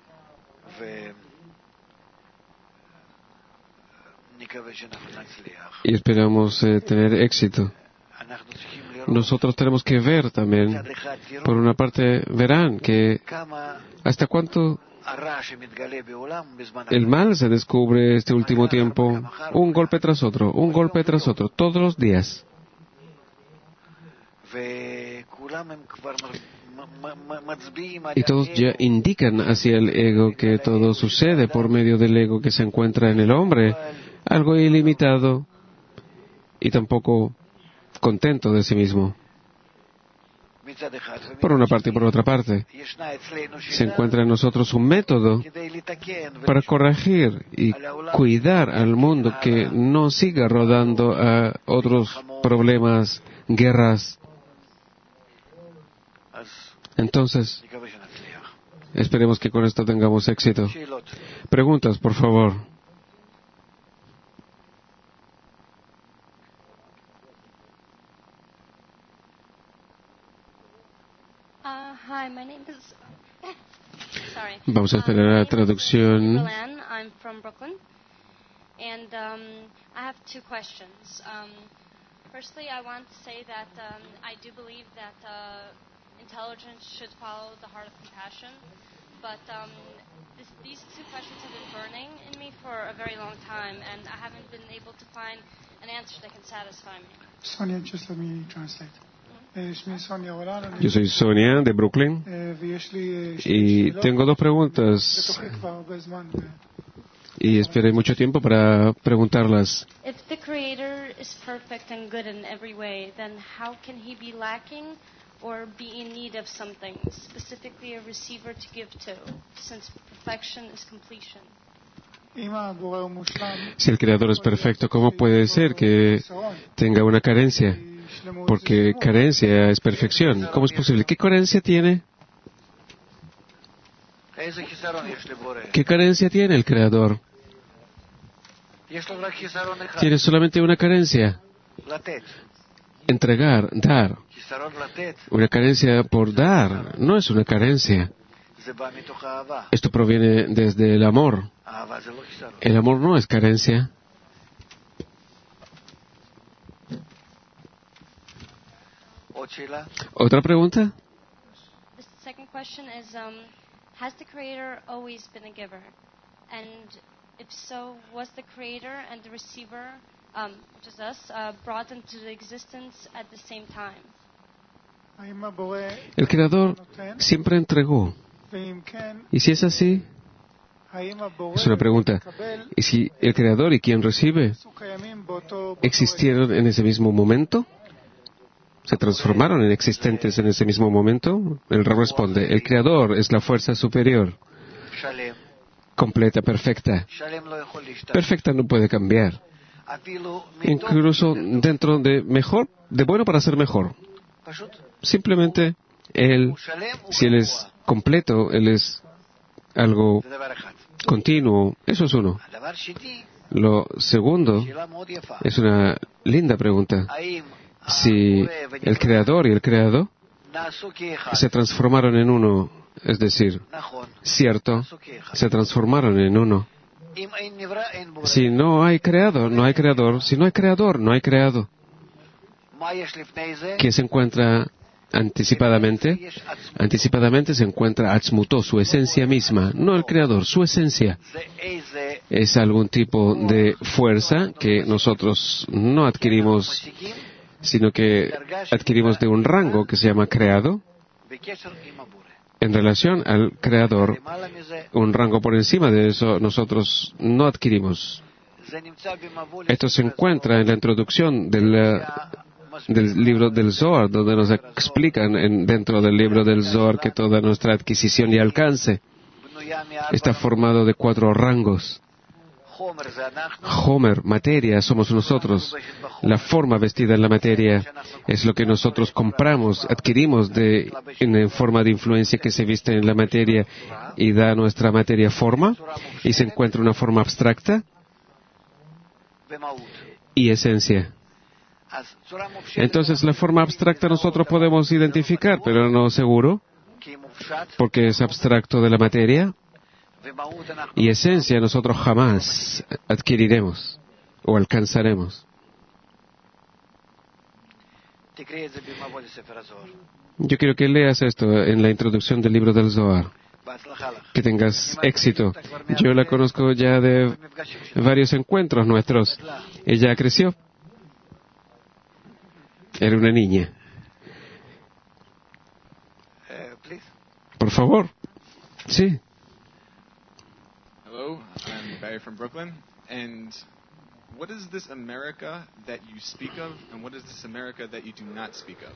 Y esperamos eh, tener éxito. Nosotros tenemos que ver también, por una parte, verán que hasta cuánto el mal se descubre este último tiempo, un golpe tras otro, un golpe tras otro, todos los días. Y todos ya indican hacia el ego que todo sucede por medio del ego que se encuentra en el hombre, algo ilimitado y tampoco contento de sí mismo. Por una parte y por otra parte, se encuentra en nosotros un método para corregir y cuidar al mundo que no siga rodando a otros problemas, guerras. Entonces, esperemos que con esto tengamos éxito. Preguntas, por favor. Vamos a esperar la traducción. I'm from Brooklyn, and um, I have two questions. Um, firstly, I want to say that um, I do believe that uh, intelligence should follow the heart of compassion, but um, this, these two questions have been burning in me for a very long time, and I haven't been able to find an answer that can satisfy me. Sonia, just let me translate. Yo soy Sonia de Brooklyn y tengo dos preguntas y esperé mucho tiempo para preguntarlas. If the Creator is perfect and good in every way, then how can He be lacking or be in need of something, specifically a receiver to give to, since perfection is completion. Si el Creador es perfecto, ¿cómo puede ser que tenga una carencia? Porque carencia es perfección. ¿Cómo es posible? ¿Qué carencia tiene? ¿Qué carencia tiene el Creador? Tiene solamente una carencia. Entregar, dar. Una carencia por dar. No es una carencia. Esto proviene desde el amor. El amor no es carencia. ¿Otra pregunta? The second question is, um, has the Creator always been a giver? And if so, was the Creator and the receiver, um, which is us, uh, brought into existence at the same time? El Creador siempre entregó. Y si es así, es una pregunta. ¿Y si el Creador y quien recibe existieron en ese mismo momento? ¿Se transformaron en existentes en ese mismo momento? El Rab responde, el Creador es la fuerza superior, completa, perfecta. Perfecta no puede cambiar. Incluso dentro de mejor, de bueno para ser mejor. Simplemente, Él, si Él es completo, Él es algo continuo. Eso es uno. Lo segundo es una linda pregunta. Si el Creador y el Creado se transformaron en uno, es decir, cierto, se transformaron en uno. Si no hay Creador, no hay Creador. Si no hay Creador, no hay Creado. ¿Qué se encuentra anticipadamente? Anticipadamente se encuentra Atzmutó, su esencia misma, no el Creador, su esencia. Es algún tipo de fuerza que nosotros no adquirimos, sino que adquirimos de un rango que se llama creado, en relación al Creador. Un rango por encima de eso nosotros no adquirimos. Esto se encuentra en la introducción del, del libro del Zohar, donde nos explican en, dentro del libro del Zohar que toda nuestra adquisición y alcance está formado de cuatro rangos. Homer, materia, somos nosotros. La forma vestida en la materia es lo que nosotros compramos, adquirimos de, en, en forma de influencia que se viste en la materia y da a nuestra materia forma, y se encuentra una forma abstracta y esencia. Entonces la forma abstracta nosotros podemos identificar, pero no seguro, porque es abstracto de la materia. Y esencia nosotros jamás adquiriremos o alcanzaremos. Yo quiero que leas esto en la introducción del libro del Zohar. Que tengas éxito. Yo la conozco ya de varios encuentros nuestros. Ella creció. Era una niña. Por favor. Sí. Hello, I'm Barry from Brooklyn, and what is this America that you speak of, and what is this America that you do not speak of?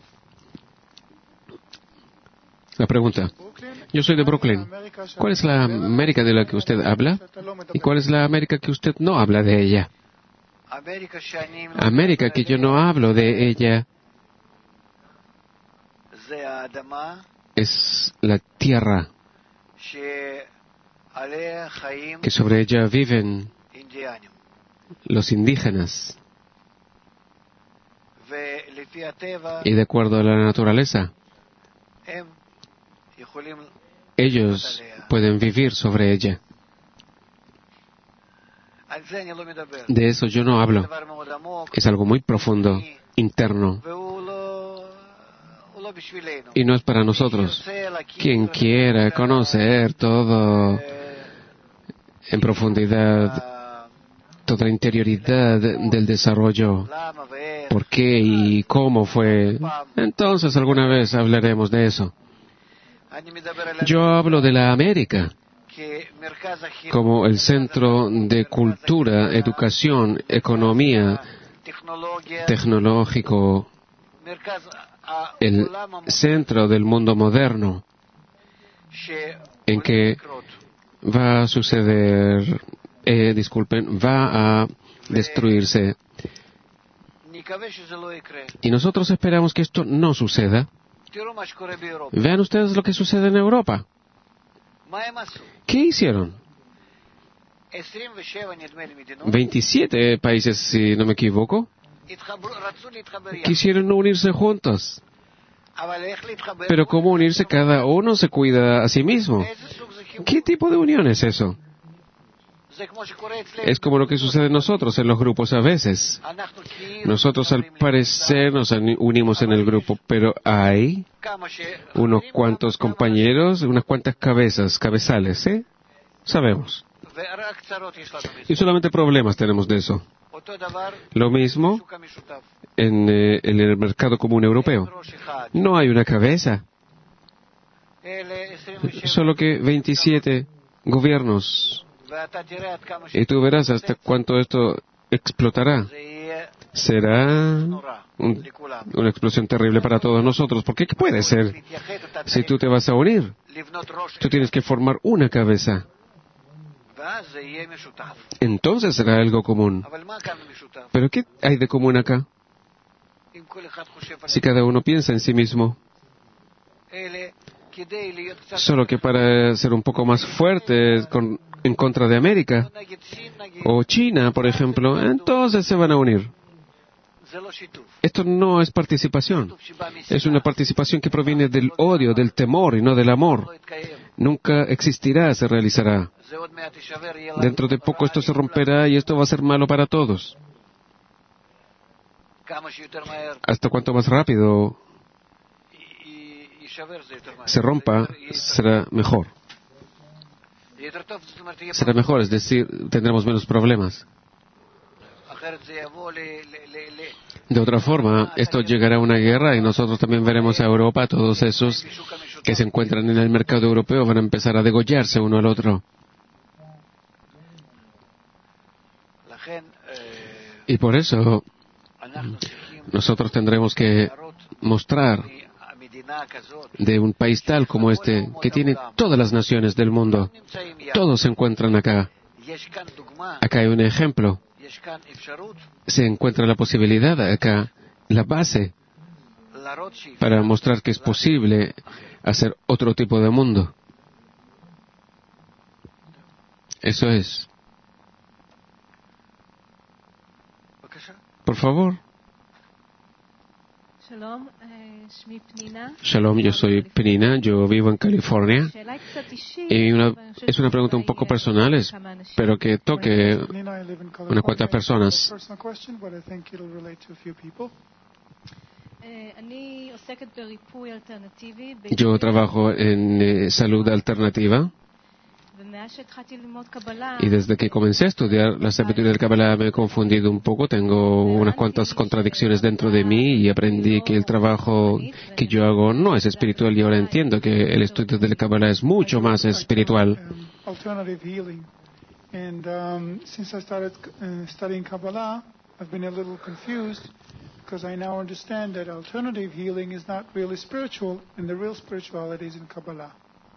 La pregunta. Yo soy de Brooklyn. ¿Cuál es la América de la que usted habla? ¿Y cuál es la América que usted no habla de ella? América que yo no hablo de ella es la tierra que sobre ella viven los indígenas. Y de acuerdo a la naturaleza, ellos pueden vivir sobre ella. De eso yo no hablo. Es algo muy profundo, interno. Y no es para nosotros. Quien quiera conocer todo en profundidad, toda la interioridad del desarrollo, por qué y cómo fue, entonces alguna vez hablaremos de eso. Yo hablo de la América como el centro de cultura, educación, economía, tecnológico, el centro del mundo moderno, en que va a suceder, eh, disculpen, va a destruirse. Y nosotros esperamos que esto no suceda. Vean ustedes lo que sucede en Europa. ¿Qué hicieron? veintisiete países, si no me equivoco, quisieron unirse juntos. Pero ¿cómo unirse? Cada uno se cuida a sí mismo. ¿Qué tipo de unión es eso? Es como lo que sucede en nosotros, en los grupos a veces. Nosotros al parecer nos unimos en el grupo, pero hay unos cuantos compañeros, unas cuantas cabezas, cabezales, ¿eh? Sabemos. Y solamente problemas tenemos de eso. Lo mismo en, eh, en el mercado común europeo. No hay una cabeza. Solo que veintisiete gobiernos. Y tú verás hasta cuánto esto explotará. Será un, una explosión terrible para todos nosotros. ¿Por qué? ¿Qué puede ser? Si tú te vas a unir, tú tienes que formar una cabeza. Entonces será algo común. ¿Pero qué hay de común acá? Si cada uno piensa en sí mismo. Solo que para ser un poco más fuerte con, en contra de América o China, por ejemplo, entonces se van a unir. Esto no es participación. Es una participación que proviene del odio, del temor y no del amor. Nunca existirá, se realizará. Dentro de poco esto se romperá y esto va a ser malo para todos. Hasta cuanto más rápido se rompa, será mejor. Será mejor, es decir, tendremos menos problemas. De otra forma, esto llegará a una guerra y nosotros también veremos a Europa, todos esos que se encuentran en el mercado europeo van a empezar a degollarse uno al otro. Y por eso nosotros tendremos que mostrar de un país tal como este, que tiene todas las naciones del mundo. Todos se encuentran acá. Acá hay un ejemplo. Se encuentra la posibilidad acá, la base, para mostrar que es posible hacer otro tipo de mundo. Eso es. Por favor. Shalom, yo soy Penina, yo vivo en California. Y una, es una pregunta un poco personal, espero que toque unas cuantas personas. Yo trabajo en eh, salud alternativa. Y desde que comencé a estudiar la sabiduría del Kabbalah me he confundido un poco, tengo unas cuantas contradicciones dentro de mí y aprendí que el trabajo que yo hago no es espiritual y ahora entiendo que el estudio del Kabbalah es mucho más espiritual. Because I now understand that alternative healing is not really spiritual, and the real spirituality is in Kabbalah.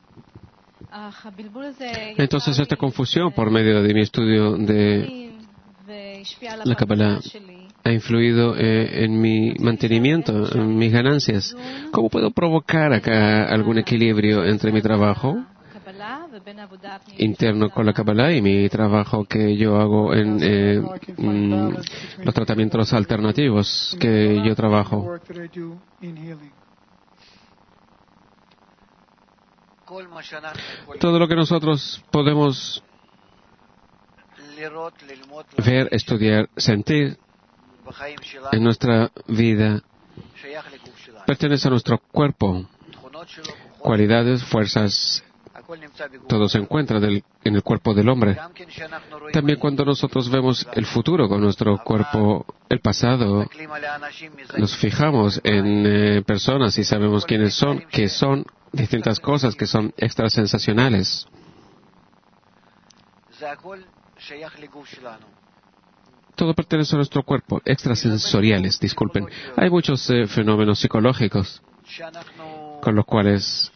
Entonces esta confusión por medio de mi estudio de la Kabbalah ha influido eh, en mi mantenimiento, en mis ganancias. ¿Cómo puedo provocar acá algún equilibrio entre mi trabajo interno con la Kabbalah y mi trabajo que yo hago en eh, mm, los tratamientos alternativos que yo trabajo? Todo lo que nosotros podemos ver, estudiar, sentir en nuestra vida pertenece a nuestro cuerpo. Cualidades, fuerzas, todo se encuentra del, en el cuerpo del hombre. También cuando nosotros vemos el futuro con nuestro cuerpo, el pasado, nos fijamos en eh, personas y sabemos quiénes son, que son distintas cosas que son extrasensacionales. Todo pertenece a nuestro cuerpo. Extrasensoriales, disculpen. Hay muchos eh, fenómenos psicológicos con los cuales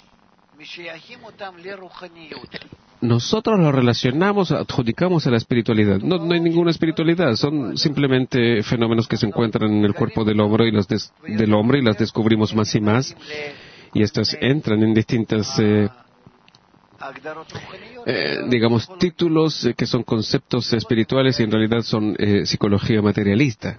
nosotros lo relacionamos, adjudicamos a la espiritualidad. No, no hay ninguna espiritualidad, son simplemente fenómenos que se encuentran en el cuerpo del hombre y los des, del hombre y las descubrimos más y más. Y estas entran en distintas, eh, eh, digamos, títulos eh, que son conceptos espirituales y en realidad son eh, psicología materialista.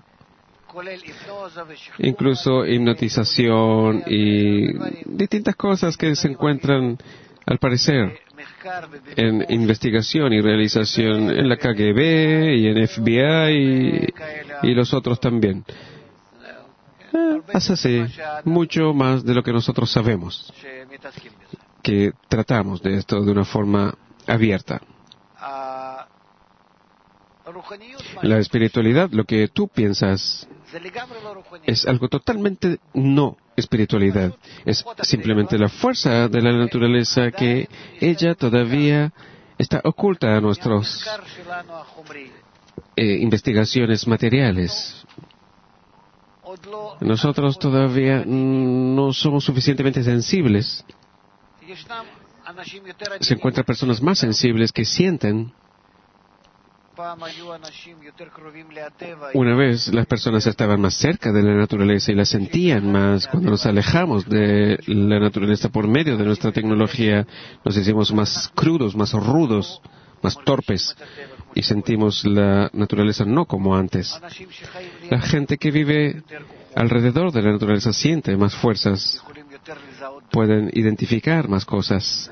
Incluso hipnotización y distintas cosas que se encuentran, al parecer, en investigación y realización en la K G B y en F B I y, y los otros también. Eh, hace así mucho más de lo que nosotros sabemos, que tratamos de esto de una forma abierta. La espiritualidad, lo que tú piensas, es algo totalmente no espiritualidad. Es simplemente la fuerza de la naturaleza que ella todavía está oculta a nuestras eh, investigaciones materiales. Nosotros todavía no somos suficientemente sensibles. Se encuentran personas más sensibles que sienten. Una vez las personas estaban más cerca de la naturaleza y la sentían más. Cuando nos alejamos de la naturaleza por medio de nuestra tecnología, nos hicimos más crudos, más rudos, más torpes y sentimos la naturaleza no como antes. La gente que vive alrededor de la naturaleza siente más fuerzas, pueden identificar más cosas.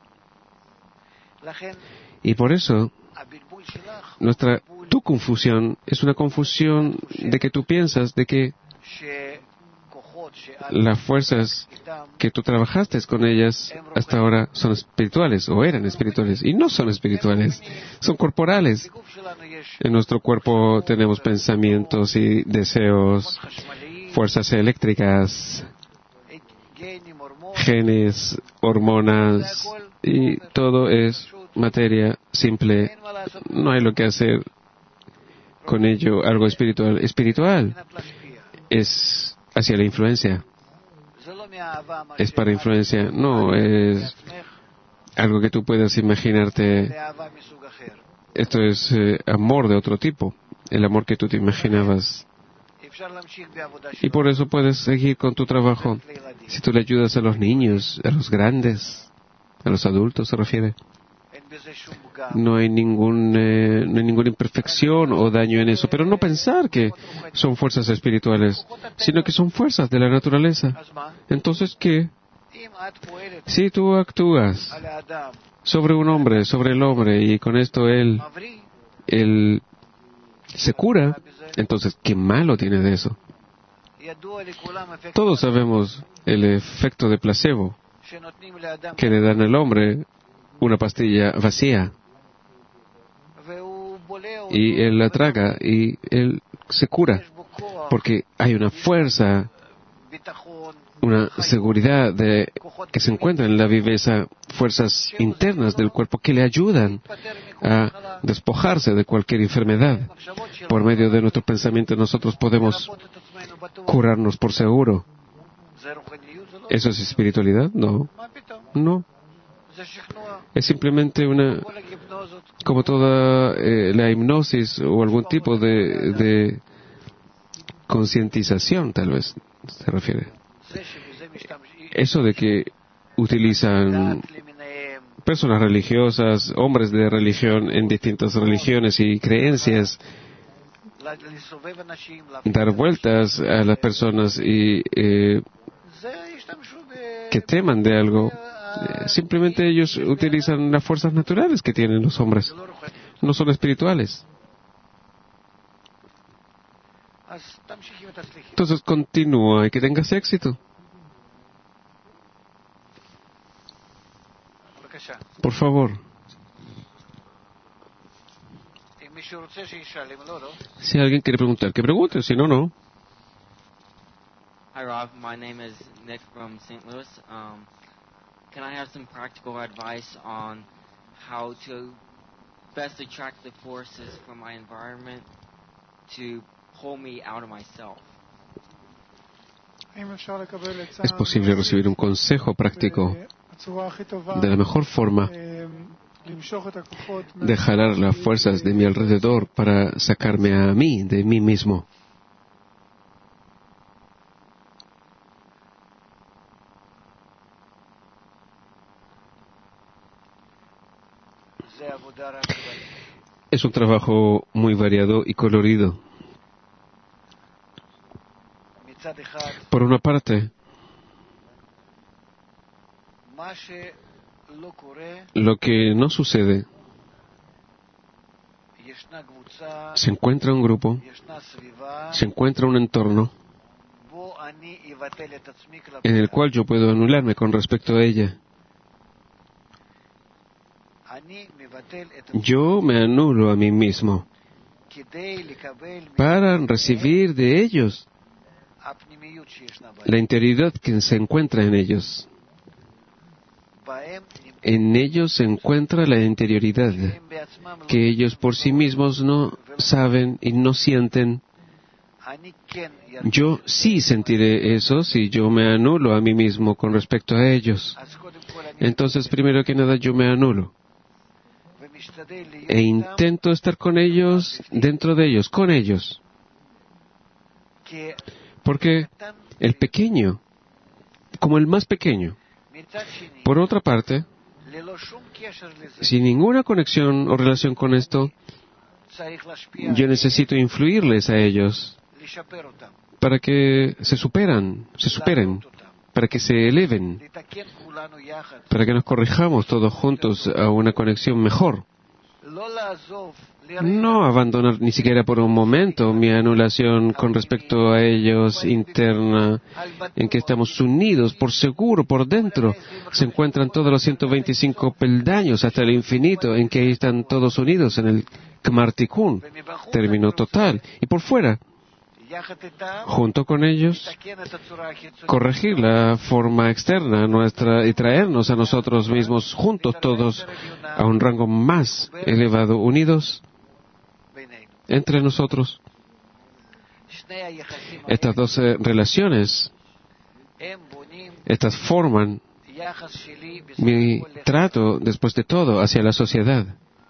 Y por eso nuestra, tu confusión es una confusión de que tú piensas de que las fuerzas que tú trabajaste con ellas hasta ahora son espirituales o eran espirituales y no son espirituales, son corporales. En nuestro cuerpo tenemos pensamientos y deseos, fuerzas eléctricas, genes, hormonas y todo es materia simple. No hay lo que hacer con ello, algo espiritual. Espiritual es hacia la influencia. Es para influencia. No es algo que tú puedas imaginarte. Esto es eh, amor de otro tipo. El amor que tú te imaginabas. Y por eso puedes seguir con tu trabajo. Si tú le ayudas a los niños, a los grandes, a los adultos se refiere. No hay, ningún, eh, no hay ninguna imperfección o daño en eso, pero no pensar que son fuerzas espirituales, sino que son fuerzas de la naturaleza. Entonces, ¿qué? Si tú actúas sobre un hombre, sobre el hombre, y con esto él, él se cura, entonces, ¿qué malo tiene de eso? Todos sabemos el efecto de placebo que le dan al hombre una pastilla vacía y él la traga y él se cura porque hay una fuerza, una seguridad de, que se encuentra en la viveza, fuerzas internas del cuerpo que le ayudan a despojarse de cualquier enfermedad. Por medio de nuestro pensamiento nosotros podemos curarnos por seguro. ¿Eso es espiritualidad? No. No. Es simplemente una, como toda eh, la hipnosis o algún tipo de, de concientización, tal vez se refiere. Eso de que utilizan personas religiosas, hombres de religión en distintas religiones y creencias, dar vueltas a las personas y eh, que teman de algo. Simplemente ellos utilizan las fuerzas naturales que tienen los hombres. No son espirituales. Entonces continúa y que tengas éxito. Por favor. Si alguien quiere preguntar, que pregunte, si no, no. Hi Rob, my name is Nick from Saint Louis. Um, can I have some practical advice on how to best attract the forces from my environment to pull me out of myself. Es posible recibir un consejo práctico de la mejor forma de jalar las fuerzas de mi alrededor para sacarme a mí, de mí mismo. Es un trabajo muy variado y colorido. Por una parte, lo que no sucede, se encuentra un grupo, se encuentra un entorno en el cual yo puedo anularme con respecto a ella. Yo me anulo a mí mismo para recibir de ellos la interioridad que se encuentra en ellos. En ellos se encuentra la interioridad que ellos por sí mismos no saben y no sienten. Yo sí sentiré eso si yo me anulo a mí mismo con respecto a ellos. Entonces, primero que nada, yo me anulo. E intento estar con ellos, dentro de ellos, con ellos. Porque el pequeño, como el más pequeño, por otra parte, sin ninguna conexión o relación con esto, yo necesito influirles a ellos para que se superan, se superen, para que se eleven, para que nos corrijamos todos juntos a una conexión mejor. No abandonar ni siquiera por un momento mi anulación con respecto a ellos interna, en que estamos unidos, por seguro, por dentro. Se encuentran todos los ciento veinticinco peldaños hasta el infinito, en que ahí están todos unidos en el Kmar Tikkun, término total. Y por fuera, junto con ellos, corregir la forma externa nuestra y traernos a nosotros mismos juntos todos a un rango más elevado, unidos entre nosotros. Estas dos eh, relaciones, estas forman mi trato, después de todo, hacia la sociedad.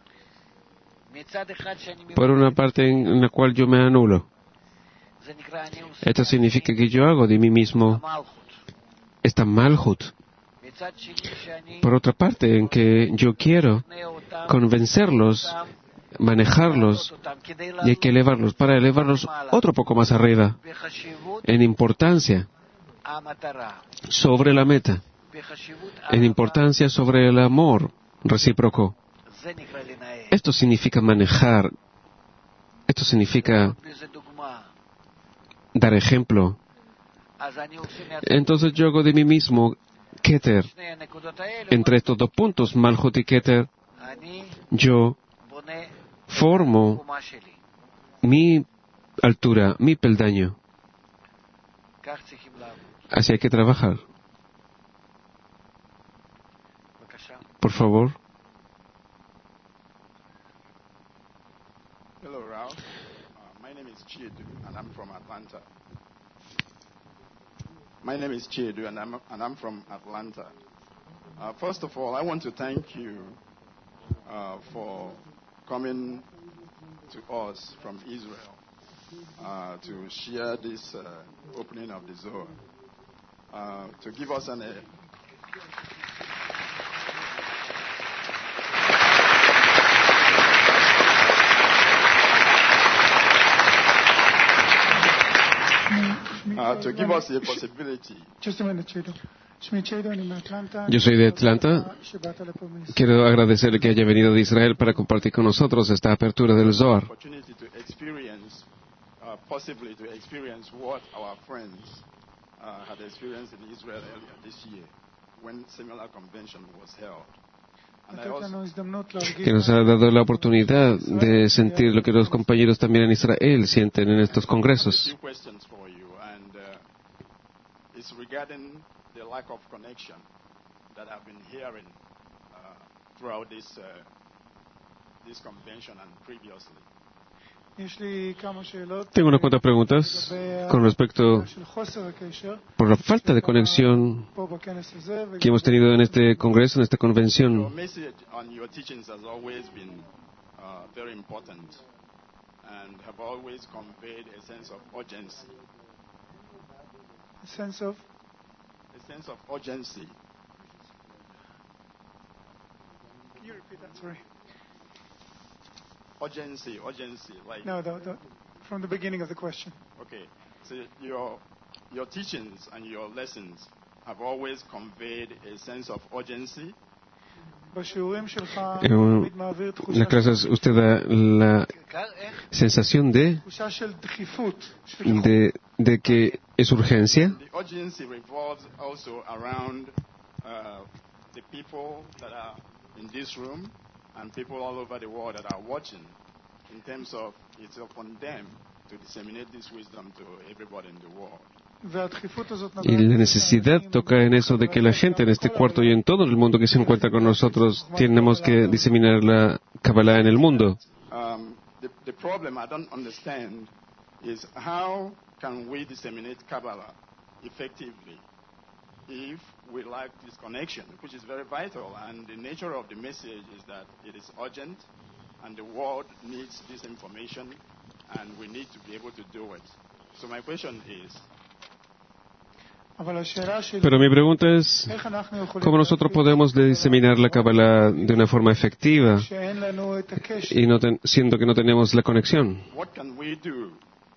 Por una parte en la cual yo me anulo. Esto significa que yo hago de mí mismo esta Malhut. Por otra parte, en que yo quiero convencerlos, manejarlos, y hay que elevarlos para elevarlos otro poco más arriba, en importancia sobre la meta, en importancia sobre el amor recíproco. Esto significa manejar, esto significa dar ejemplo. Entonces yo hago de mí mismo Keter. Entre estos dos puntos, Malhut y Keter, yo formo mi altura, mi peldaño. Así hay que trabajar. Por favor. Hello, Ralph. Uh, my name is Chiedu, and I'm from Atlanta. My name is Chiedu, and I'm, and I'm from Atlanta. Uh, first of all, I want to thank you uh, for coming to us from Israel uh, to share this uh, opening of the Zohar, uh, to give us an... Uh, Uh, to give us the possibility. Just a minute, Chedo. Shmi Chedo, I'm in Atlanta. Yo soy de Atlanta. Quiero agradecerle que haya venido de Israel para compartir con nosotros esta apertura del Zohar. Opportunity to experience, uh, possibly to experience what our friends uh, had experienced in Israel earlier this year, when similar convention was held. And I also, que nos ha dado la oportunidad de sentir lo que los compañeros también en Israel sienten en estos congresos. It's regarding the lack of connection that I've been hearing uh, throughout this uh, this convention and previously. Tengo unas cuantas preguntas con respecto por la falta de conexión que hemos tenido en este congreso, en esta Your convención. message and your teachings has always been uh, very important and have always conveyed a sense of urgency. A sense of A sense of urgency. Can you repeat that? Sorry. Urgency, urgency. Like, No, the, the, from the beginning of the question. okay, so your, your teachings and your lessons have always conveyed a sense of urgency. בשיעורים שלך En תמיד מעביר תחושה las clases usted da la sensación de, תחושה של דחיפות, שליחות. de, de que es urgencia. The urgency revolves also around uh, the people that are in this room and people all over the world that are watching, in terms of it's upon them to disseminate this wisdom to everybody in the world. והדחיפות הזאת Y la necesidad toca en eso de que la gente en este cuarto y en todo el mundo que se encuentra con nosotros tenemos que diseminar la Kabbalah en el mundo. Um, the, the problem I don't understand is how can we disseminate Kabbalah effectively if we lack this connection, which is very vital. And the nature of the message is that it is urgent, and the world needs this information, and we need to be able to do it. So my question is, אבל השאלה שלי, Pero mi pregunta es, איך אנחנו יכולים ¿cómo nosotros podemos diseminar la Kabbalah de una forma efectiva שאין לנו את הקשר? y no ten- siendo que no tenemos la conexión? what can we do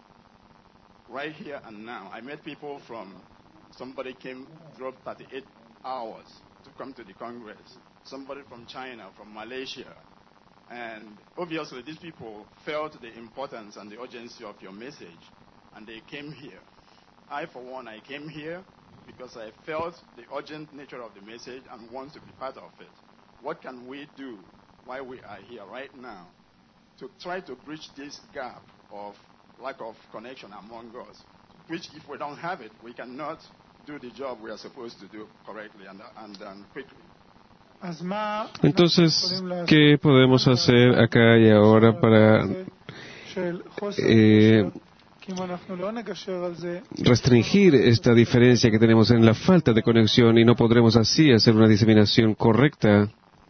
right here and now? I met people from, somebody came, drove thirty-eight hours to come to the Congress. Somebody from China, from Malaysia. And obviously these people felt the importance and the urgency of your message, and they came here. I, for one, I came here because I felt the urgent nature of the message and want to be part of it. What can we do while we are here right now to try to bridge this gap of lack of connection among us, which if we don't have it, we cannot do the job we are supposed to do correctly and, and, and quickly. אז מה אנחנו Entonces, יכולים לעשות? ¿qué podemos hacer acá y ahora para של חוסר eh, קשר? כי אם אנחנו לא נגשר על זה, restringir esta diferencia que tenemos en la falta de conexión y no podremos así hacer una diseminación correcta?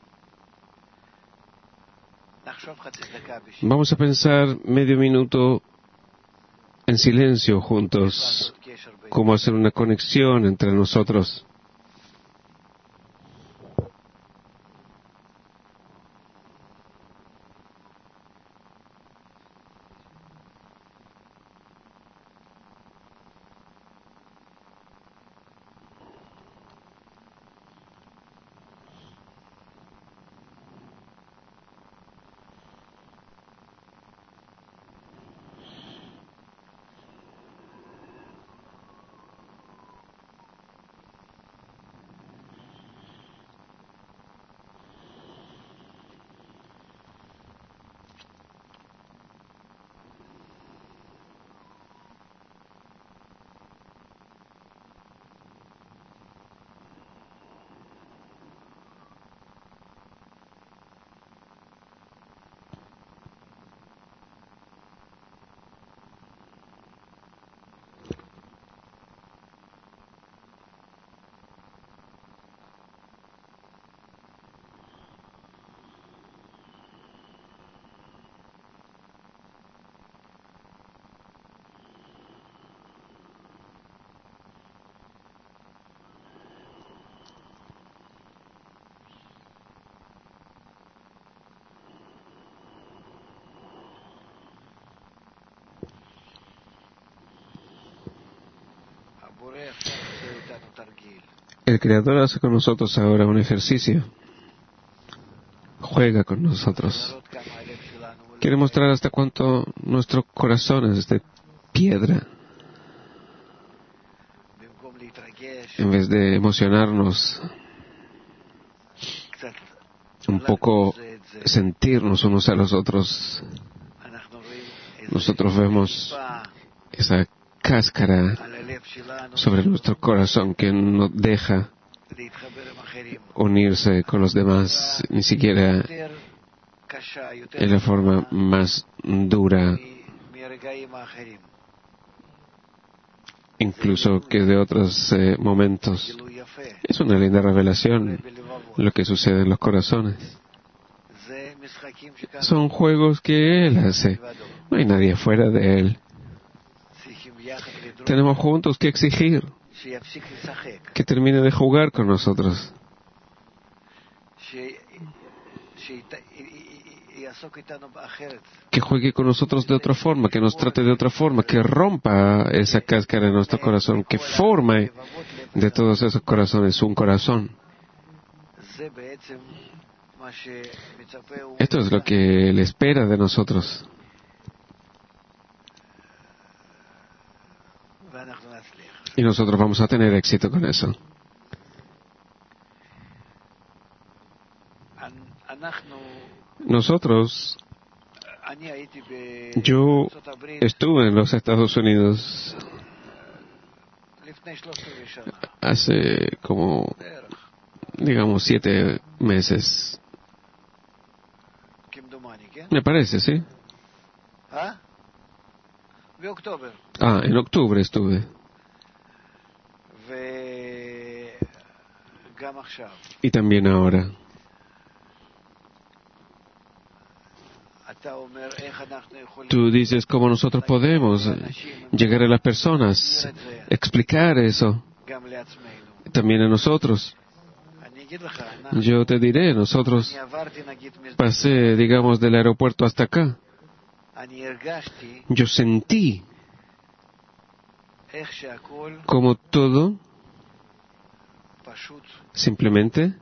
Vamos a pensar medio minuto en silencio juntos, cómo hacer una conexión entre nosotros. El Creador hace con nosotros ahora un ejercicio. Juega con nosotros. Quiere mostrar hasta cuánto nuestro corazón es de piedra. En vez de emocionarnos, un poco sentirnos unos a los otros, nosotros vemos esa cáscara sobre nuestro corazón que no deja unirse con los demás, ni siquiera en la forma más dura incluso que de otros eh, momentos. Es una linda revelación lo que sucede en los corazones. Son juegos que Él hace. No hay nadie fuera de Él. Tenemos juntos que exigir que termine de jugar con nosotros. Que juegue con nosotros de otra forma, que nos trate de otra forma, que rompa esa cáscara en nuestro corazón, que forme de todos esos corazones un corazón. Esto es lo que Él espera de nosotros. Y nosotros vamos a tener éxito con eso. Nosotros, yo estuve en los Estados Unidos hace como, digamos, siete meses. Me parece, ¿sí? Ah, en octubre estuve. Y también ahora. Tú dices cómo nosotros podemos llegar a las personas, explicar eso, también a nosotros. Yo te diré, nosotros pasé, digamos, del aeropuerto hasta acá. Yo sentí como todo simplemente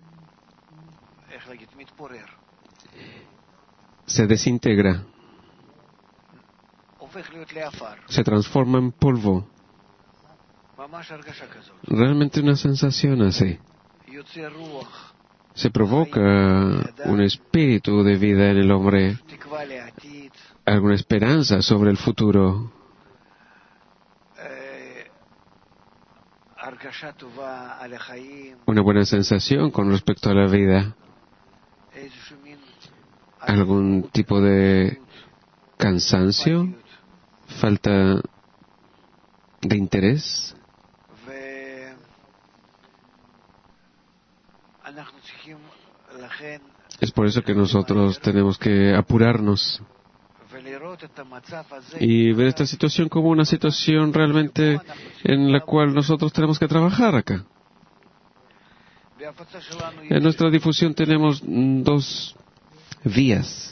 se desintegra, se transforma en polvo. Realmente una sensación así. Se provoca un espíritu de vida en el hombre, alguna esperanza sobre el futuro, una buena sensación con respecto a la vida, algún tipo de cansancio, falta de interés. Es por eso que nosotros tenemos que apurarnos y ver esta situación como una situación realmente en la cual nosotros tenemos que trabajar acá. En nuestra difusión tenemos dos vías.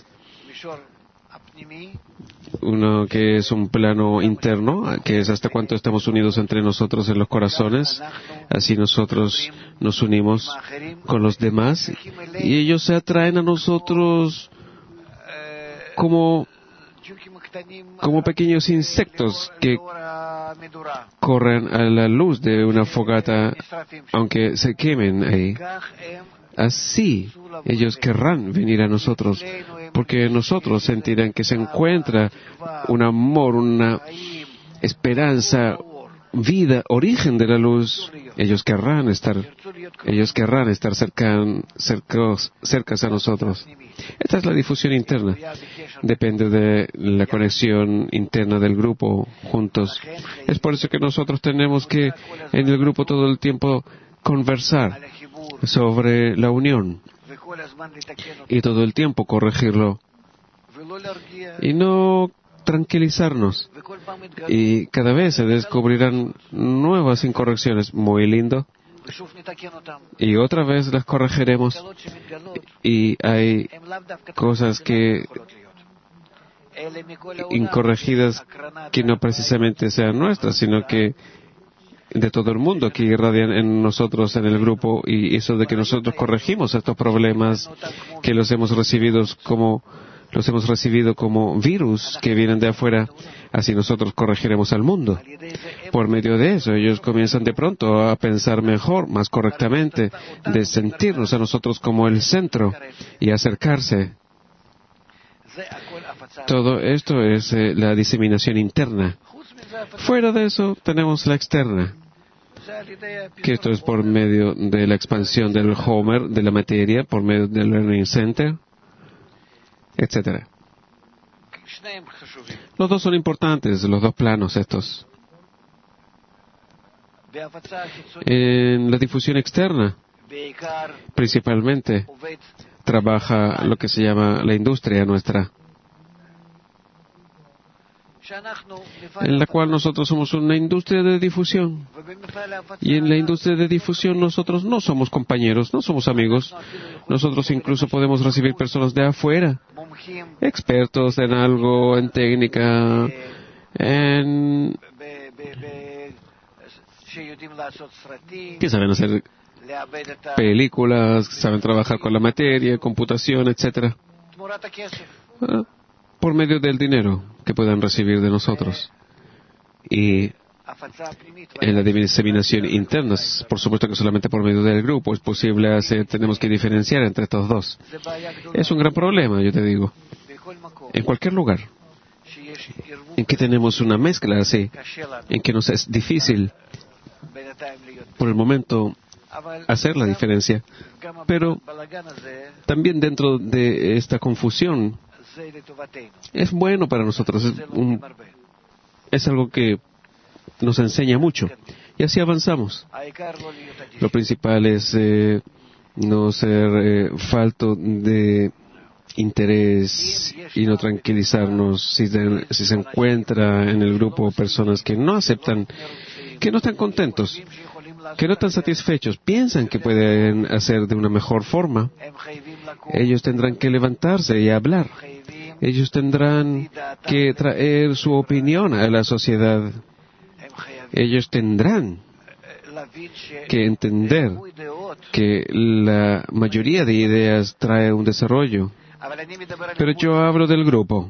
Uno que es un plano interno, que es hasta cuánto estamos unidos entre nosotros en los corazones. Así nosotros nos unimos con los demás y ellos se atraen a nosotros como, como pequeños insectos que corren a la luz de una fogata, aunque se quemen ahí. Así ellos querrán venir a nosotros, porque nosotros sentirán que se encuentra un amor, una esperanza, vida, origen de la luz. Ellos querrán estar, ellos querrán estar cercan, cercos, cercas a nosotros. Esta es la difusión interna. Depende de la conexión interna del grupo juntos. Es por eso que nosotros tenemos que en el grupo todo el tiempo conversar sobre la unión y todo el tiempo corregirlo y no tranquilizarnos, y cada vez se descubrirán nuevas incorrecciones. Muy lindo, y otra vez las corregiremos, y hay cosas que incorregidas que no precisamente sean nuestras, sino que de todo el mundo que irradian en nosotros, en el grupo, y eso de que nosotros corregimos estos problemas que los hemos recibido como los hemos recibido como virus que vienen de afuera, así nosotros corregiremos al mundo. Por medio de eso, ellos comienzan de pronto a pensar mejor, más correctamente, de sentirnos a nosotros como el centro y acercarse. Todo esto es eh, la diseminación interna. Fuera de eso, tenemos la externa, que esto es por medio de la expansión del Homer, de la materia, por medio del Learning Center, etcétera. Los dos son importantes, los dos planos estos. En la difusión externa, principalmente, trabaja lo que se llama la industria nuestra, en la cual nosotros somos una industria de difusión. Y en la industria de difusión nosotros no somos compañeros, no somos amigos. Nosotros incluso podemos recibir personas de afuera, expertos en algo, en técnica, en... que saben hacer películas, saben trabajar con la materia, computación, etcétera, por medio del dinero que puedan recibir de nosotros. Y en la diseminación interna, por supuesto que solamente por medio del grupo es posible hacer, tenemos que diferenciar entre estos dos. Es un gran problema, yo te digo. En cualquier lugar en que tenemos una mezcla así, en que nos es difícil por el momento hacer la diferencia, pero también dentro de esta confusión es bueno para nosotros, es, un, es algo que nos enseña mucho y así avanzamos. Lo principal es eh, no ser eh, falto de interés y no tranquilizarnos si, de, si se encuentra en el grupo personas que no aceptan, que no están contentos, que no están satisfechos, piensan que pueden hacer de una mejor forma. Ellos tendrán que levantarse y hablar. Ellos tendrán que traer su opinión a la sociedad. Ellos tendrán que entender que la mayoría de ideas trae un desarrollo. Pero yo hablo del grupo.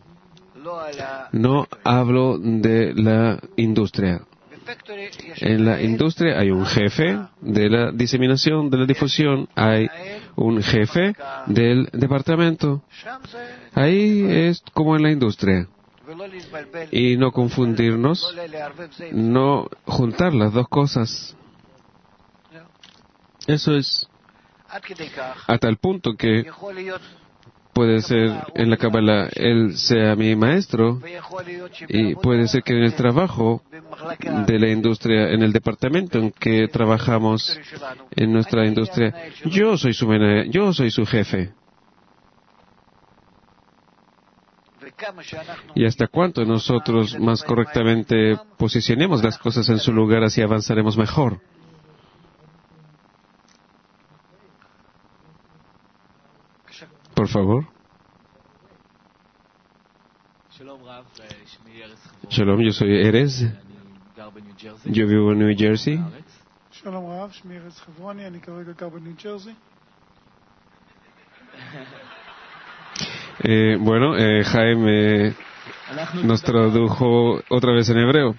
No hablo de la industria. En la industria hay un jefe de la diseminación, de la difusión, hay un jefe del departamento. Ahí es como en la industria. Y no confundirnos, no juntar las dos cosas. Eso es a tal punto que puede ser en la Kabbalah él sea mi maestro y puede ser que en el trabajo de la industria, en el departamento en que trabajamos en nuestra industria, yo soy su yo soy su jefe. Y hasta cuánto nosotros más correctamente posicionemos las cosas en su lugar, así avanzaremos mejor. Por favor. Shalom, yo soy Erez. Yo vivo en New Jersey. Shalom Rav, שמי ארז חברוני, אני כרגע גר בניו ג'רזי. Eh, bueno, eh, Jaime eh, nos tradujo otra vez en hebreo.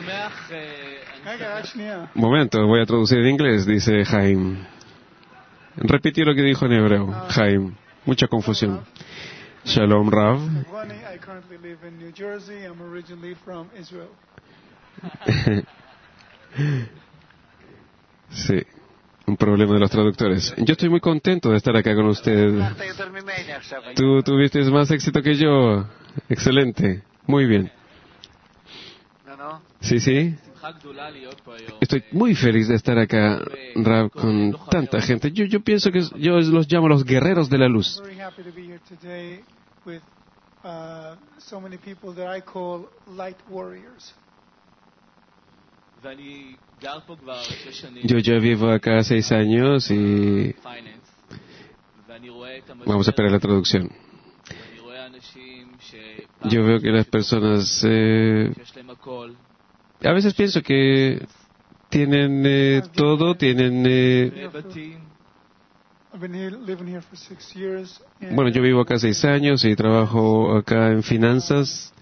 Un momento, voy a traducir en inglés, dice Jaime. Repitió lo que dijo en hebreo, Jaime. Mucha confusión. Shalom Rav. I currently live in New Jersey. I'm originally from Israel. Sí, un problema de los traductores. Yo estoy muy contento de estar acá con usted. Tú tuviste más éxito que yo. Excelente. Muy bien. Sí, sí. Estoy muy feliz de estar acá, Rav, con tanta gente. Yo, yo pienso que yo los llamo los guerreros de la luz. Yo ya vivo acá seis años y... Vamos a esperar la traducción. Yo veo que las personas... Eh, a veces pienso que tienen eh, todo, tienen... Eh, bueno, yo vivo acá seis años y trabajo acá en finanzas.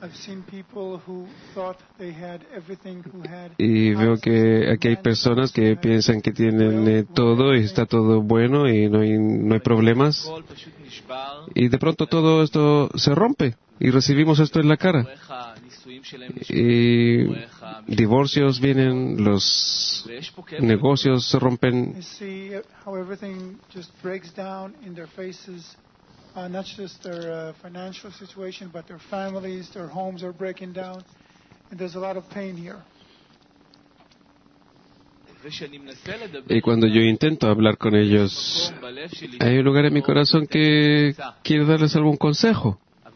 Y veo que aquí hay personas que piensan que tienen eh, todo y está todo bueno y no hay, no hay problemas. Y de pronto todo esto se rompe y recibimos esto en la cara. Y divorcios vienen, los negocios se rompen. uh, not just their uh, financial situation, but their families, their homes are breaking down, and there's a lot of pain here. Y cuando yo intento hablar con ellos, hay un lugar en mi corazón que quiere darles algún consejo.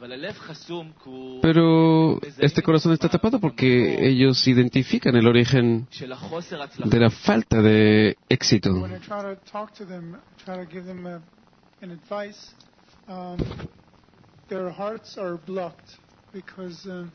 Pero este corazón está tapado porque ellos identifican el origen de la falta de éxito. When I try to talk to them, try to give them a, an advice, um, their hearts are blocked because. Uh,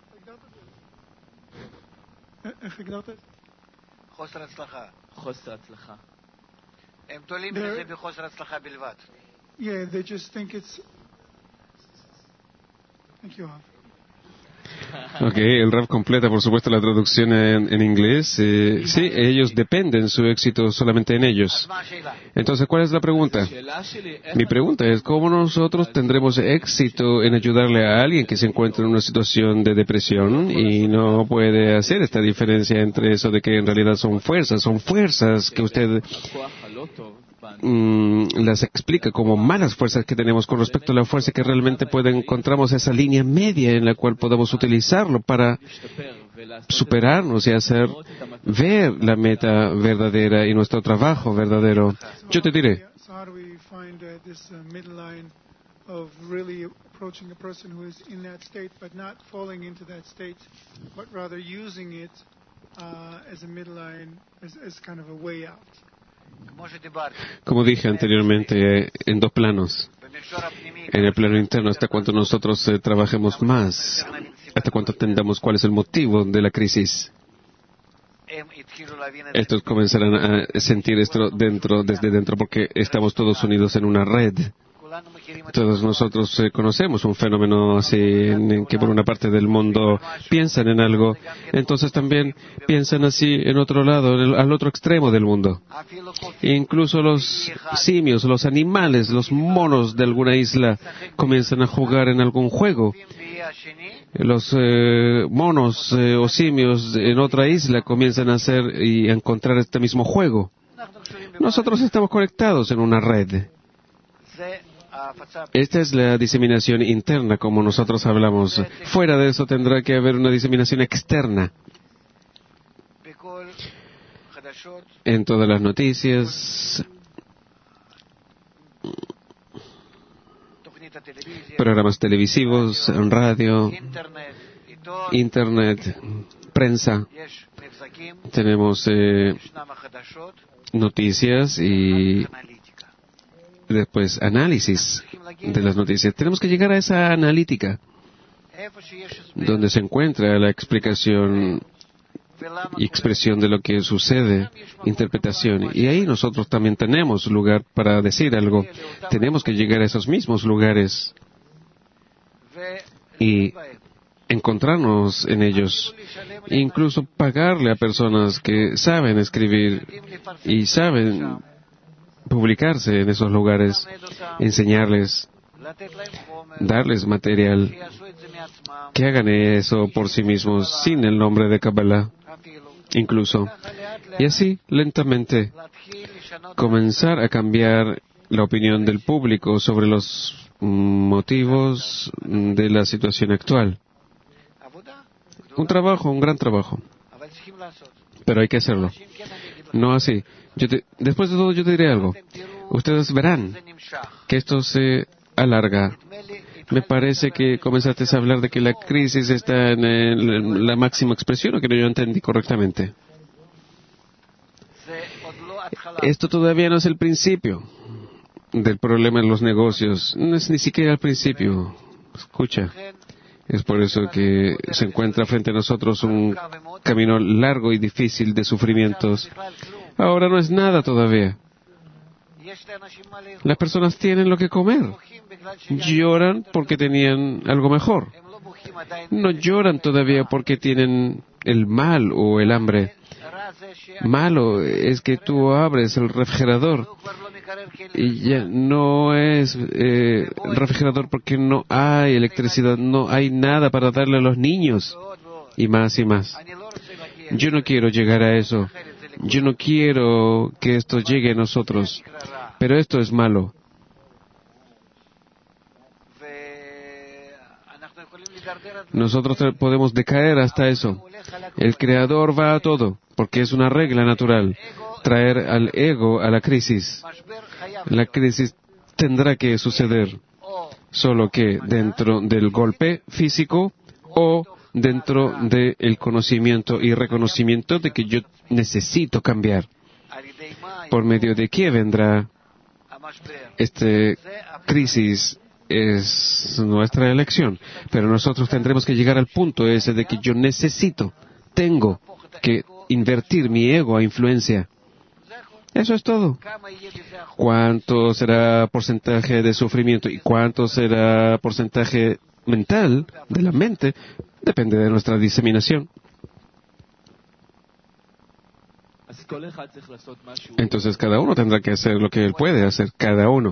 איך הגדרת? חוסר הצלחה. חוסר הצלחה. הם תולים בזה בחוסר הצלחה בלבד. Yeah, they just think it's. Thank you, Rav. Ok, el Rav completa, por supuesto, la traducción en, en inglés. Eh, sí, ellos dependen su éxito solamente en ellos. Entonces, ¿cuál es la pregunta? Mi pregunta es, ¿cómo nosotros tendremos éxito en ayudarle a alguien que se encuentra en una situación de depresión y no puede hacer esta diferencia entre eso de que en realidad son fuerzas, son fuerzas que usted mm, las explica como malas fuerzas que tenemos con respecto a la fuerza que realmente puede encontramos esa línea media en la cual podamos utilizarlo para superarnos y hacer ver la meta verdadera y nuestro trabajo verdadero? Yo te diré. So how do we find uh, this uh, midline of really approaching a person who is in that state, but not falling into that state, but rather using it uh, as a midline, as, as kind of a way out? כמו שדיברתי, Como dije anteriormente, eh, en dos planos. במישור הפנימי, En el plano interno, hasta cuanto nosotros eh, trabajemos más, hasta cuanto entendamos cuál es el motivo de la crisis. הם התחילו להבין את זה. Estos comenzarán a sentir esto dentro, desde dentro, porque estamos todos unidos en una red. כולנו מכירים את Todos nosotros eh, conocemos un fenómeno así, en, en que por una parte del mundo piensan en algo, entonces también piensan así en otro lado, en el- al otro extremo del mundo. אפילו קופים. Incluso los simios, los animales, los monos de alguna isla comienzan a jugar en algún juego. ויהיה השני, Los eh, monos eh, o simios en otra isla comienzan a hacer y a encontrar este mismo juego. אנחנו קשורים במה. Nosotros estamos conectados en una red. זה ההפצה. Esta es la diseminación interna, como nosotros hablamos. Fuera de eso tendrá que haber una diseminación externa. בכל חדשות, En todas las noticias, תוכנית הטלוויזיה, programas televisivos, en radio, אינטרנט, עיתון, internet, prensa. יש מבזקים, Tenemos eh, ישנם החדשות, noticias y אנליטיקה. después análisis de las noticias. Tenemos que llegar a esa analítica איפה שיש הסבר, donde se encuentra la explicación ולמה y expresión de lo que sucede, interpretación. Y ahí nosotros también tenemos lugar para decir algo. Tenemos que llegar a esos mismos lugares y encontrarnos en ellos. Incluso pagarle a personas que saben escribir y saben publicarse en esos lugares, enseñarles, לתת להם חומר, darles material, שיעשו את זה מעצמם, que hagan eso por sí mismos sin el nombre de Kabbalah, אפילו. incluso. ככה לאט לאט Y así, lentamente, להתחיל לשנות comenzar a cambiar la opinión del público sobre los mm, motivos mm, de la situación actual. עבודה, Un trabajo, un gran trabajo, אבל צריכים לעשות. pero hay que hacerlo. אנשים כן אני אגיד לכם, No así. Yo te- después de todo, yo te diré algo. אתם תראו, Ustedes verán זה נמשך. que esto se alarga. נדמה לי, Me התחלתי parece que comenzaste a hablar de que la crisis está en el- la máxima expresión, o que no yo entendí correctamente. זה עוד לא התחלה. Esto todavía no es el principio del problema en los negocios. No es ni siquiera el principio. Escucha. לכן, Es por eso que se encuentra frente a nosotros un camino largo y difícil de sufrimientos. בכלל כלום. Ahora no es nada todavía. יש לאנשים מה לאכול. Las personas tienen lo que comer. בוכים בגלל שהיה- Lloran porque tenían algo mejor. הם לא בוכים עדיין. No lloran todavía porque tienen el mal o el hambre. רע זה ש- Malo es que tú abres el refrigerador הוא כבר לא מקרר כלים. y ya no es eh, el refrigerador porque no hay electricidad, no hay nada para darle a los niños. ועוד ועוד. Y más y más. אני לא רוצה להגיע. Yo no quiero llegar a eso. Yo no quiero que esto llegue a nosotros. נקרא רע. Pero esto es malo. nosotros podemos decaer hasta eso. El Creador va a todo, porque es una regla natural, traer al ego a la crisis. La crisis tendrá que suceder, solo que dentro del golpe físico o dentro del conocimiento y reconocimiento de que yo necesito cambiar. ¿Por medio de qué vendrá esta crisis? Es nuestra elección, pero nosotros tendremos que llegar al punto ese de que yo necesito, tengo que invertir mi ego a influencia. Eso es todo. ¿Cuánto será porcentaje de sufrimiento y cuánto será porcentaje mental de la mente? Depende de nuestra diseminación. Entonces cada uno tendrá que hacer lo que él puede hacer, cada uno.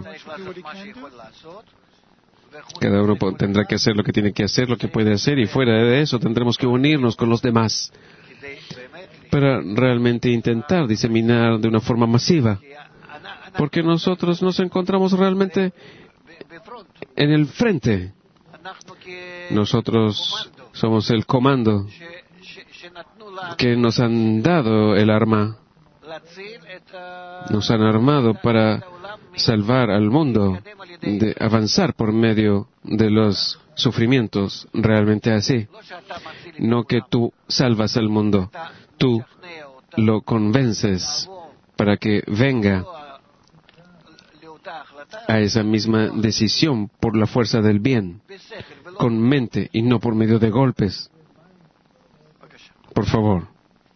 Cada uno tendrá que hacer lo que tiene que hacer, lo que puede hacer, y fuera de eso tendremos que unirnos con los demás para realmente intentar diseminar de una forma masiva. Porque nosotros nos encontramos realmente en el frente. Nosotros somos el comando que nos han dado el arma. Nos han armado para salvar al mundo, de avanzar por medio de los sufrimientos, realmente así. No que tú salvas al mundo, tú lo convences para que venga a esa misma decisión por la fuerza del bien, con mente y no por medio de golpes. Por favor.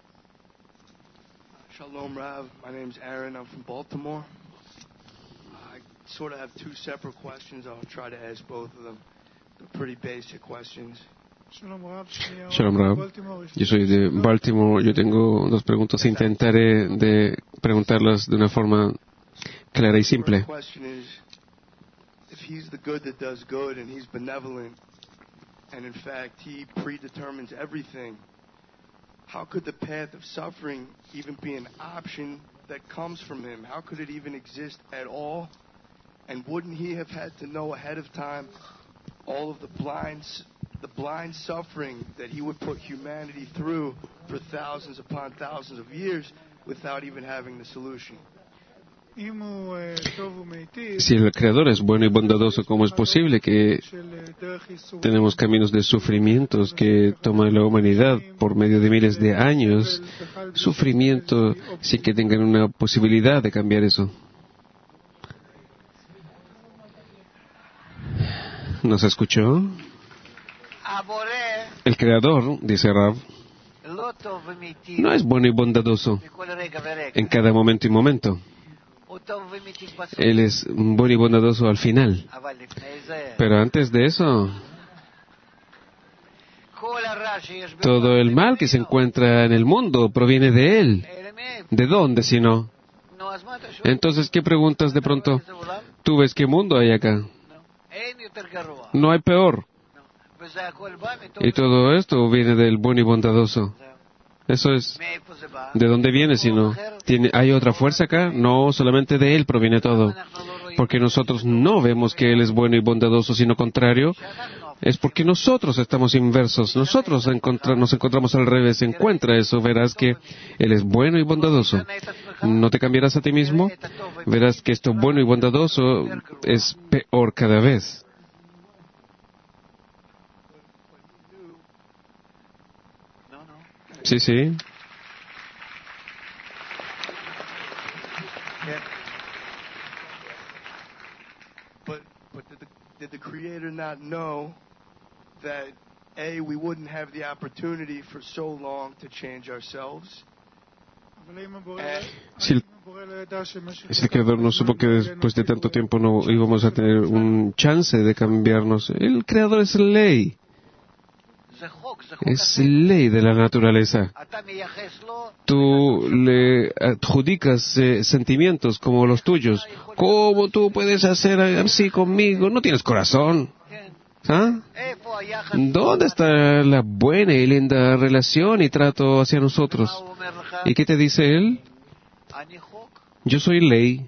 Shalom Rav, my name's Aaron, I'm from Baltimore. I sort of have two separate questions. I'll try to ask both of them. They're pretty basic questions. Shalom Rav, yo soy de Baltimore, yo tengo dos preguntas, intentaré de preguntarlas de una forma clara y simple. The question is, if he's the good that does good and he's benevolent, and in fact he predetermines everything, how could the path of suffering even be an option that comes from him? How could it even exist at all? And wouldn't he have had to know ahead of time all of the blind, the blind suffering that he would put humanity through for thousands upon thousands of years without even having the solution? Si el Creador es bueno y bondadoso, ¿cómo es posible que tenemos caminos de sufrimientos que toma la humanidad por medio de miles de años? Sufrimiento sin que tengan una posibilidad de cambiar eso. ¿Nos escuchó? El Creador, dice Rav, no es bueno y bondadoso en cada momento y momento. Él es bueno y bondadoso al final. Pero antes de eso, todo el mal que se encuentra en el mundo proviene de Él. ¿De dónde, si no? Entonces, ¿qué preguntas de pronto? ¿Tú ves qué mundo hay acá? No hay peor. Y todo esto viene del bueno y bondadoso. Eso es. ¿De dónde viene si no? ¿Tiene, ¿Hay otra fuerza acá? No, solamente de Él proviene todo. Porque nosotros no vemos que Él es bueno y bondadoso, sino contrario. Es porque nosotros estamos inversos. Nosotros encontra, nos encontramos al revés. Encuentra eso, verás que Él es bueno y bondadoso. ¿No te cambiarás a ti mismo? Verás que esto bueno y bondadoso es peor cada vez. Sí, sí. But, but did, the, did the Creator not know that, A, we wouldn't have the opportunity for so long to change ourselves? Si el, si el Creador no supo que después de tanto tiempo no íbamos a tener un chance de cambiarnos, el Creador es ley. Es ley de la naturaleza. Tú le adjudicas eh, sentimientos como los tuyos. ¿Cómo tú puedes hacer así conmigo? No tienes corazón. ¿Ah? ¿Dónde está la buena y linda relación y trato hacia nosotros? ¿Y qué te dice él? Yo soy ley.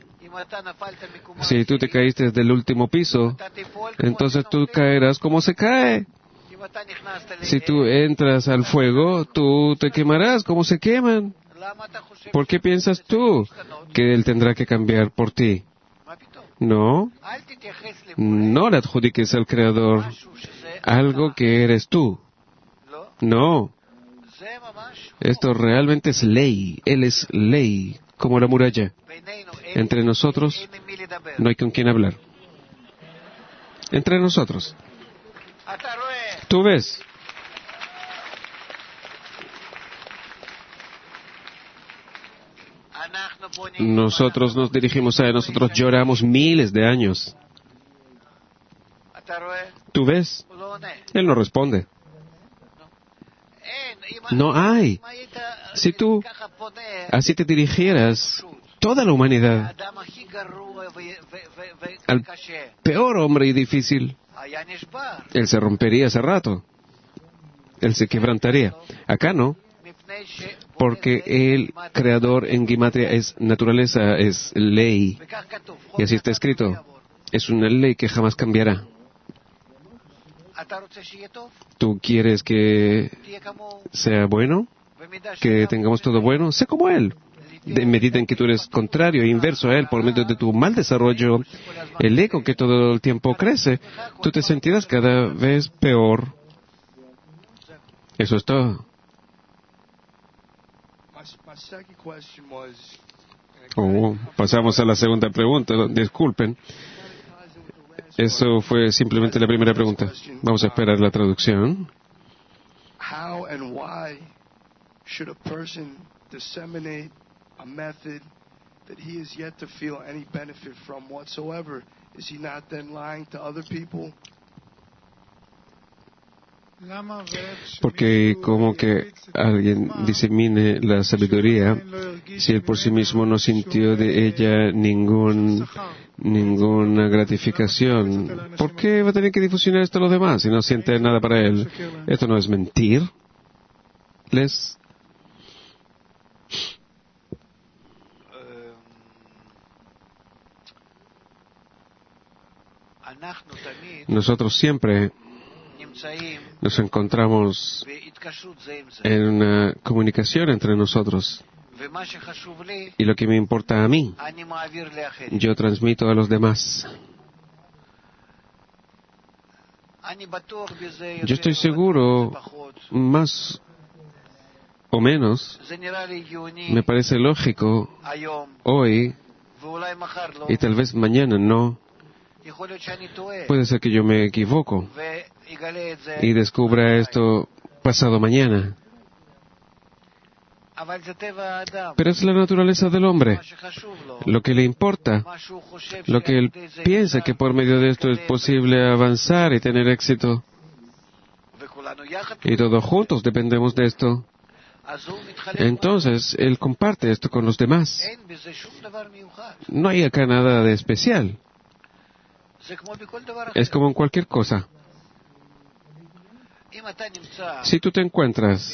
Si tú te caíste del último piso, entonces tú caerás como se cae. Si tú entras al fuego, tú te quemarás como se queman. ¿Por qué piensas tú que Él tendrá que cambiar por ti? No, no le adjudiques al Creador algo que eres tú. No, esto realmente es ley. Él es ley, como la muralla. Entre nosotros no hay con quién hablar. Entre nosotros. ¿Tú ves? Nosotros nos dirigimos a Él, nosotros lloramos miles de años. ¿Tú ves? Él no responde. No hay. Si tú así te dirigieras, toda la humanidad, al peor hombre y difícil, él se rompería hace rato. Él se quebrantaría. Acá no. Porque el creador en Gimatria es naturaleza, es ley. Y así está escrito. Es una ley que jamás cambiará. ¿Tú quieres que sea bueno? ¿Que tengamos todo bueno? Sé como Él. De medida en que tú eres contrario e inverso a Él por medio de tu mal desarrollo, el ego que todo el tiempo crece, tú te sentirás cada vez peor. Eso es todo. Oh, pasamos a la segunda pregunta. Disculpen. Eso fue simplemente la primera pregunta. Vamos a esperar la traducción. How and why should a person disseminate a method that he is yet to feel any benefit from whatsoever? Is he not then lying to other people? Porque como que alguien disemine la sabiduría si él por sí mismo no sintió de ella ningún, ninguna gratificación. ¿Por qué va a tener que difusionar esto a los demás si no siente nada para él? Esto no es mentir. Les nosotros siempre nos encontramos en una comunicación entre nosotros. Y lo que me importa a mí, yo transmito a los demás. Yo estoy seguro, más o menos, me parece lógico hoy, y tal vez mañana no. Puede ser que yo me equivoco y descubra esto pasado mañana. Pero es la naturaleza del hombre. Lo que le importa, lo que él piensa que por medio de esto es posible avanzar y tener éxito. Y todos juntos dependemos de esto. Entonces, él comparte esto con los demás. No hay acá nada de especial. Es como en cualquier cosa. Si tú te encuentras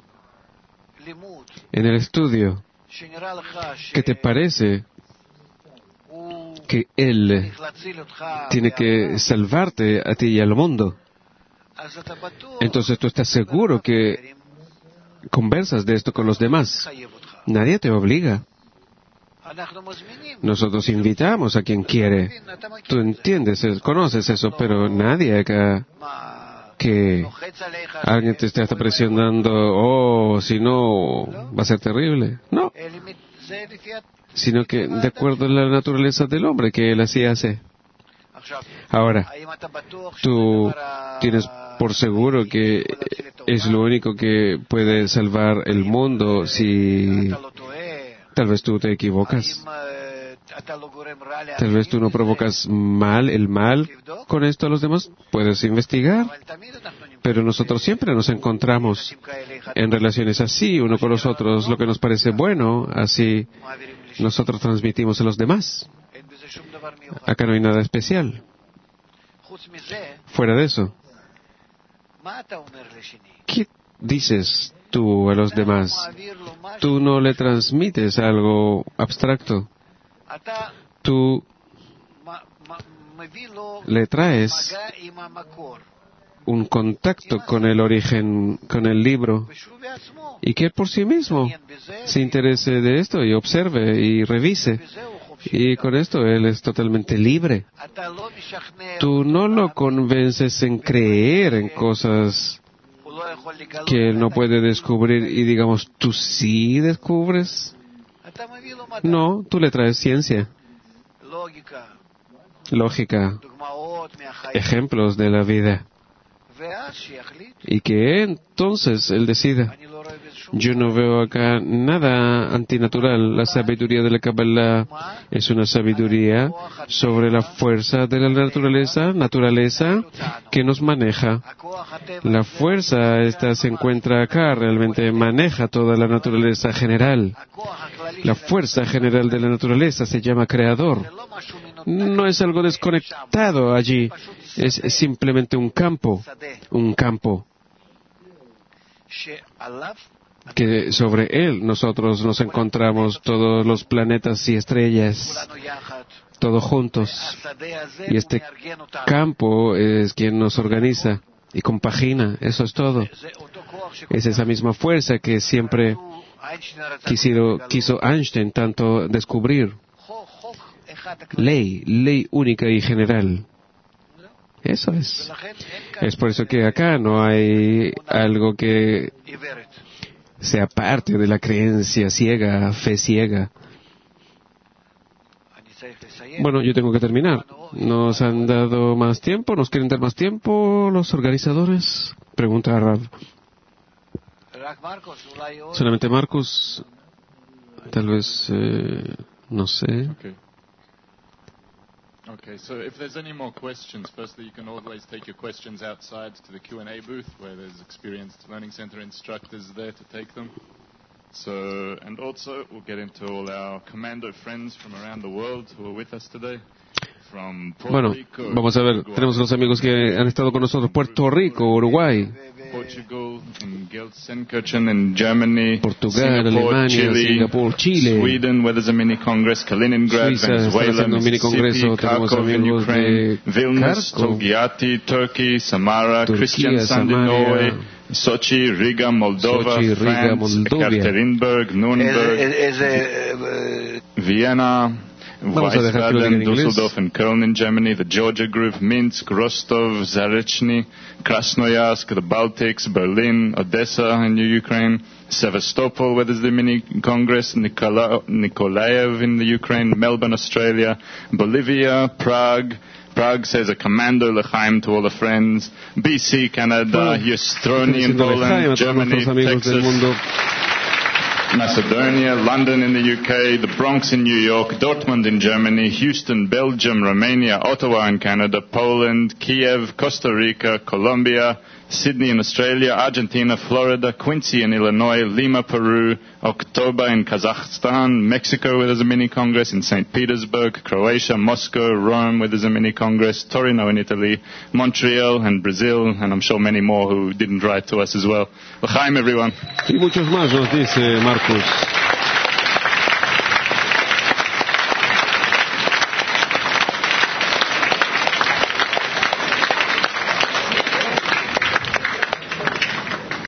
en el estudio que te parece que Él tiene que salvarte a ti y al mundo, entonces tú estás seguro que conversas de esto con los demás. Nadie te obliga. Nosotros invitamos a quien quiere. Tú entiendes, conoces eso, pero nadie acá que alguien te esté hasta presionando, oh, si no, va a ser terrible. No. Sino que de acuerdo a la naturaleza del hombre, que él así hace. Ahora, tú tienes por seguro que es lo único que puede salvar el mundo si tal vez tú te equivocas. Tal vez tú no provocas mal, el mal con esto a los demás. Puedes investigar. Pero nosotros siempre nos encontramos en relaciones así, uno con los otros, lo que nos parece bueno, así nosotros transmitimos a los demás. Acá no hay nada especial. Fuera de eso, ¿qué dices tú a los demás? Tú no le transmites algo abstracto. Tú le traes un contacto con el origen, con el libro, y que él por sí mismo se interese de esto y observe y revise. Y con esto él es totalmente libre. Tú no lo convences en creer en cosas que él no puede descubrir y digamos, ¿tú sí descubres? No, tú le traes ciencia, lógica, ejemplos de la vida. Y que entonces él decida. Yo no veo acá nada antinatural. La sabiduría de la Kabbalah es una sabiduría sobre la fuerza de la naturaleza, naturaleza que nos maneja. La fuerza esta se encuentra acá, realmente maneja toda la naturaleza general. La fuerza general de la naturaleza se llama creador. No es algo desconectado allí, es simplemente un campo, un campo que sobre él nosotros nos encontramos todos los planetas y estrellas, todos juntos. Y este campo es quien nos organiza y compagina, eso es todo. Es esa misma fuerza que siempre quisido, quiso Einstein tanto descubrir. Ley, ley única y general. Eso es. Es por eso que acá no hay algo que sea parte de la creencia ciega, fe ciega. Bueno, yo tengo que terminar. ¿Nos han dado más tiempo? ¿Nos quieren dar más tiempo los organizadores? Pregunta a Rav. Solamente Marcus. Tal vez, eh, no sé. Okay. Okay, so if there's any more questions, firstly, you can always take your questions outside to the Q and A booth where there's experienced Learning Center instructors there to take them. So, and also, we'll get into all our commando friends from around the world who are with us today. From Puerto Bueno, Rico, vamos a ver, Uruguay, tenemos los amigos que han estado con nosotros, Puerto Rico, Uruguay, Portugal, in Gelsenkirchen in Germany, Portugal, Singapore, Alemania, Chile, Singapur, Chile, Sweden, where there's a mini congress, Kaliningrad, Suiza, están Venezuela, haciendo un mini congreso, Mississippi, tenemos Kharkov in amigos Ukraine, de Vilnius, Kharkov, Togliatti, Turkey, Samara, Turquía, Kristiansand in Norway, Samaria, Sochi, Riga, Moldova, Sochi, Riga, France, Moldovia, Ekaterinburg, Nuremberg, Es, es, eh, Vienna, Vamos a dejar que lo diga en Wiesbaden, inglés. Düsseldorf and Köln in Germany, the Georgia Group, Minsk, Rostov, Zarechny, Krasnoyarsk, the Baltics, Berlin, Odessa in Ukraine, Sevastopol, where there's the mini Congress, Nikola, Nikolaev in the Ukraine, Melbourne, Australia, Bolivia, Prague. Prague says a commando lechaim to all the friends. B C, Canada, Estonia in Poland, Germany, Texas, Macedonia, London in the U K, the Bronx in New York, Dortmund in Germany, Houston, Belgium, Romania, Ottawa in Canada, Poland, Kiev, Costa Rica, Colombia, Sydney in Australia, Argentina, Florida, Quincy in Illinois, Lima, Peru, October in Kazakhstan, Mexico where there's a mini congress, in Saint Petersburg, Croatia, Moscow, Rome where there's a mini congress, Torino in Italy, Montreal and Brazil, and I'm sure many more who didn't write to us as well. L'chaim everyone. Y muchos más nos dice Marcus.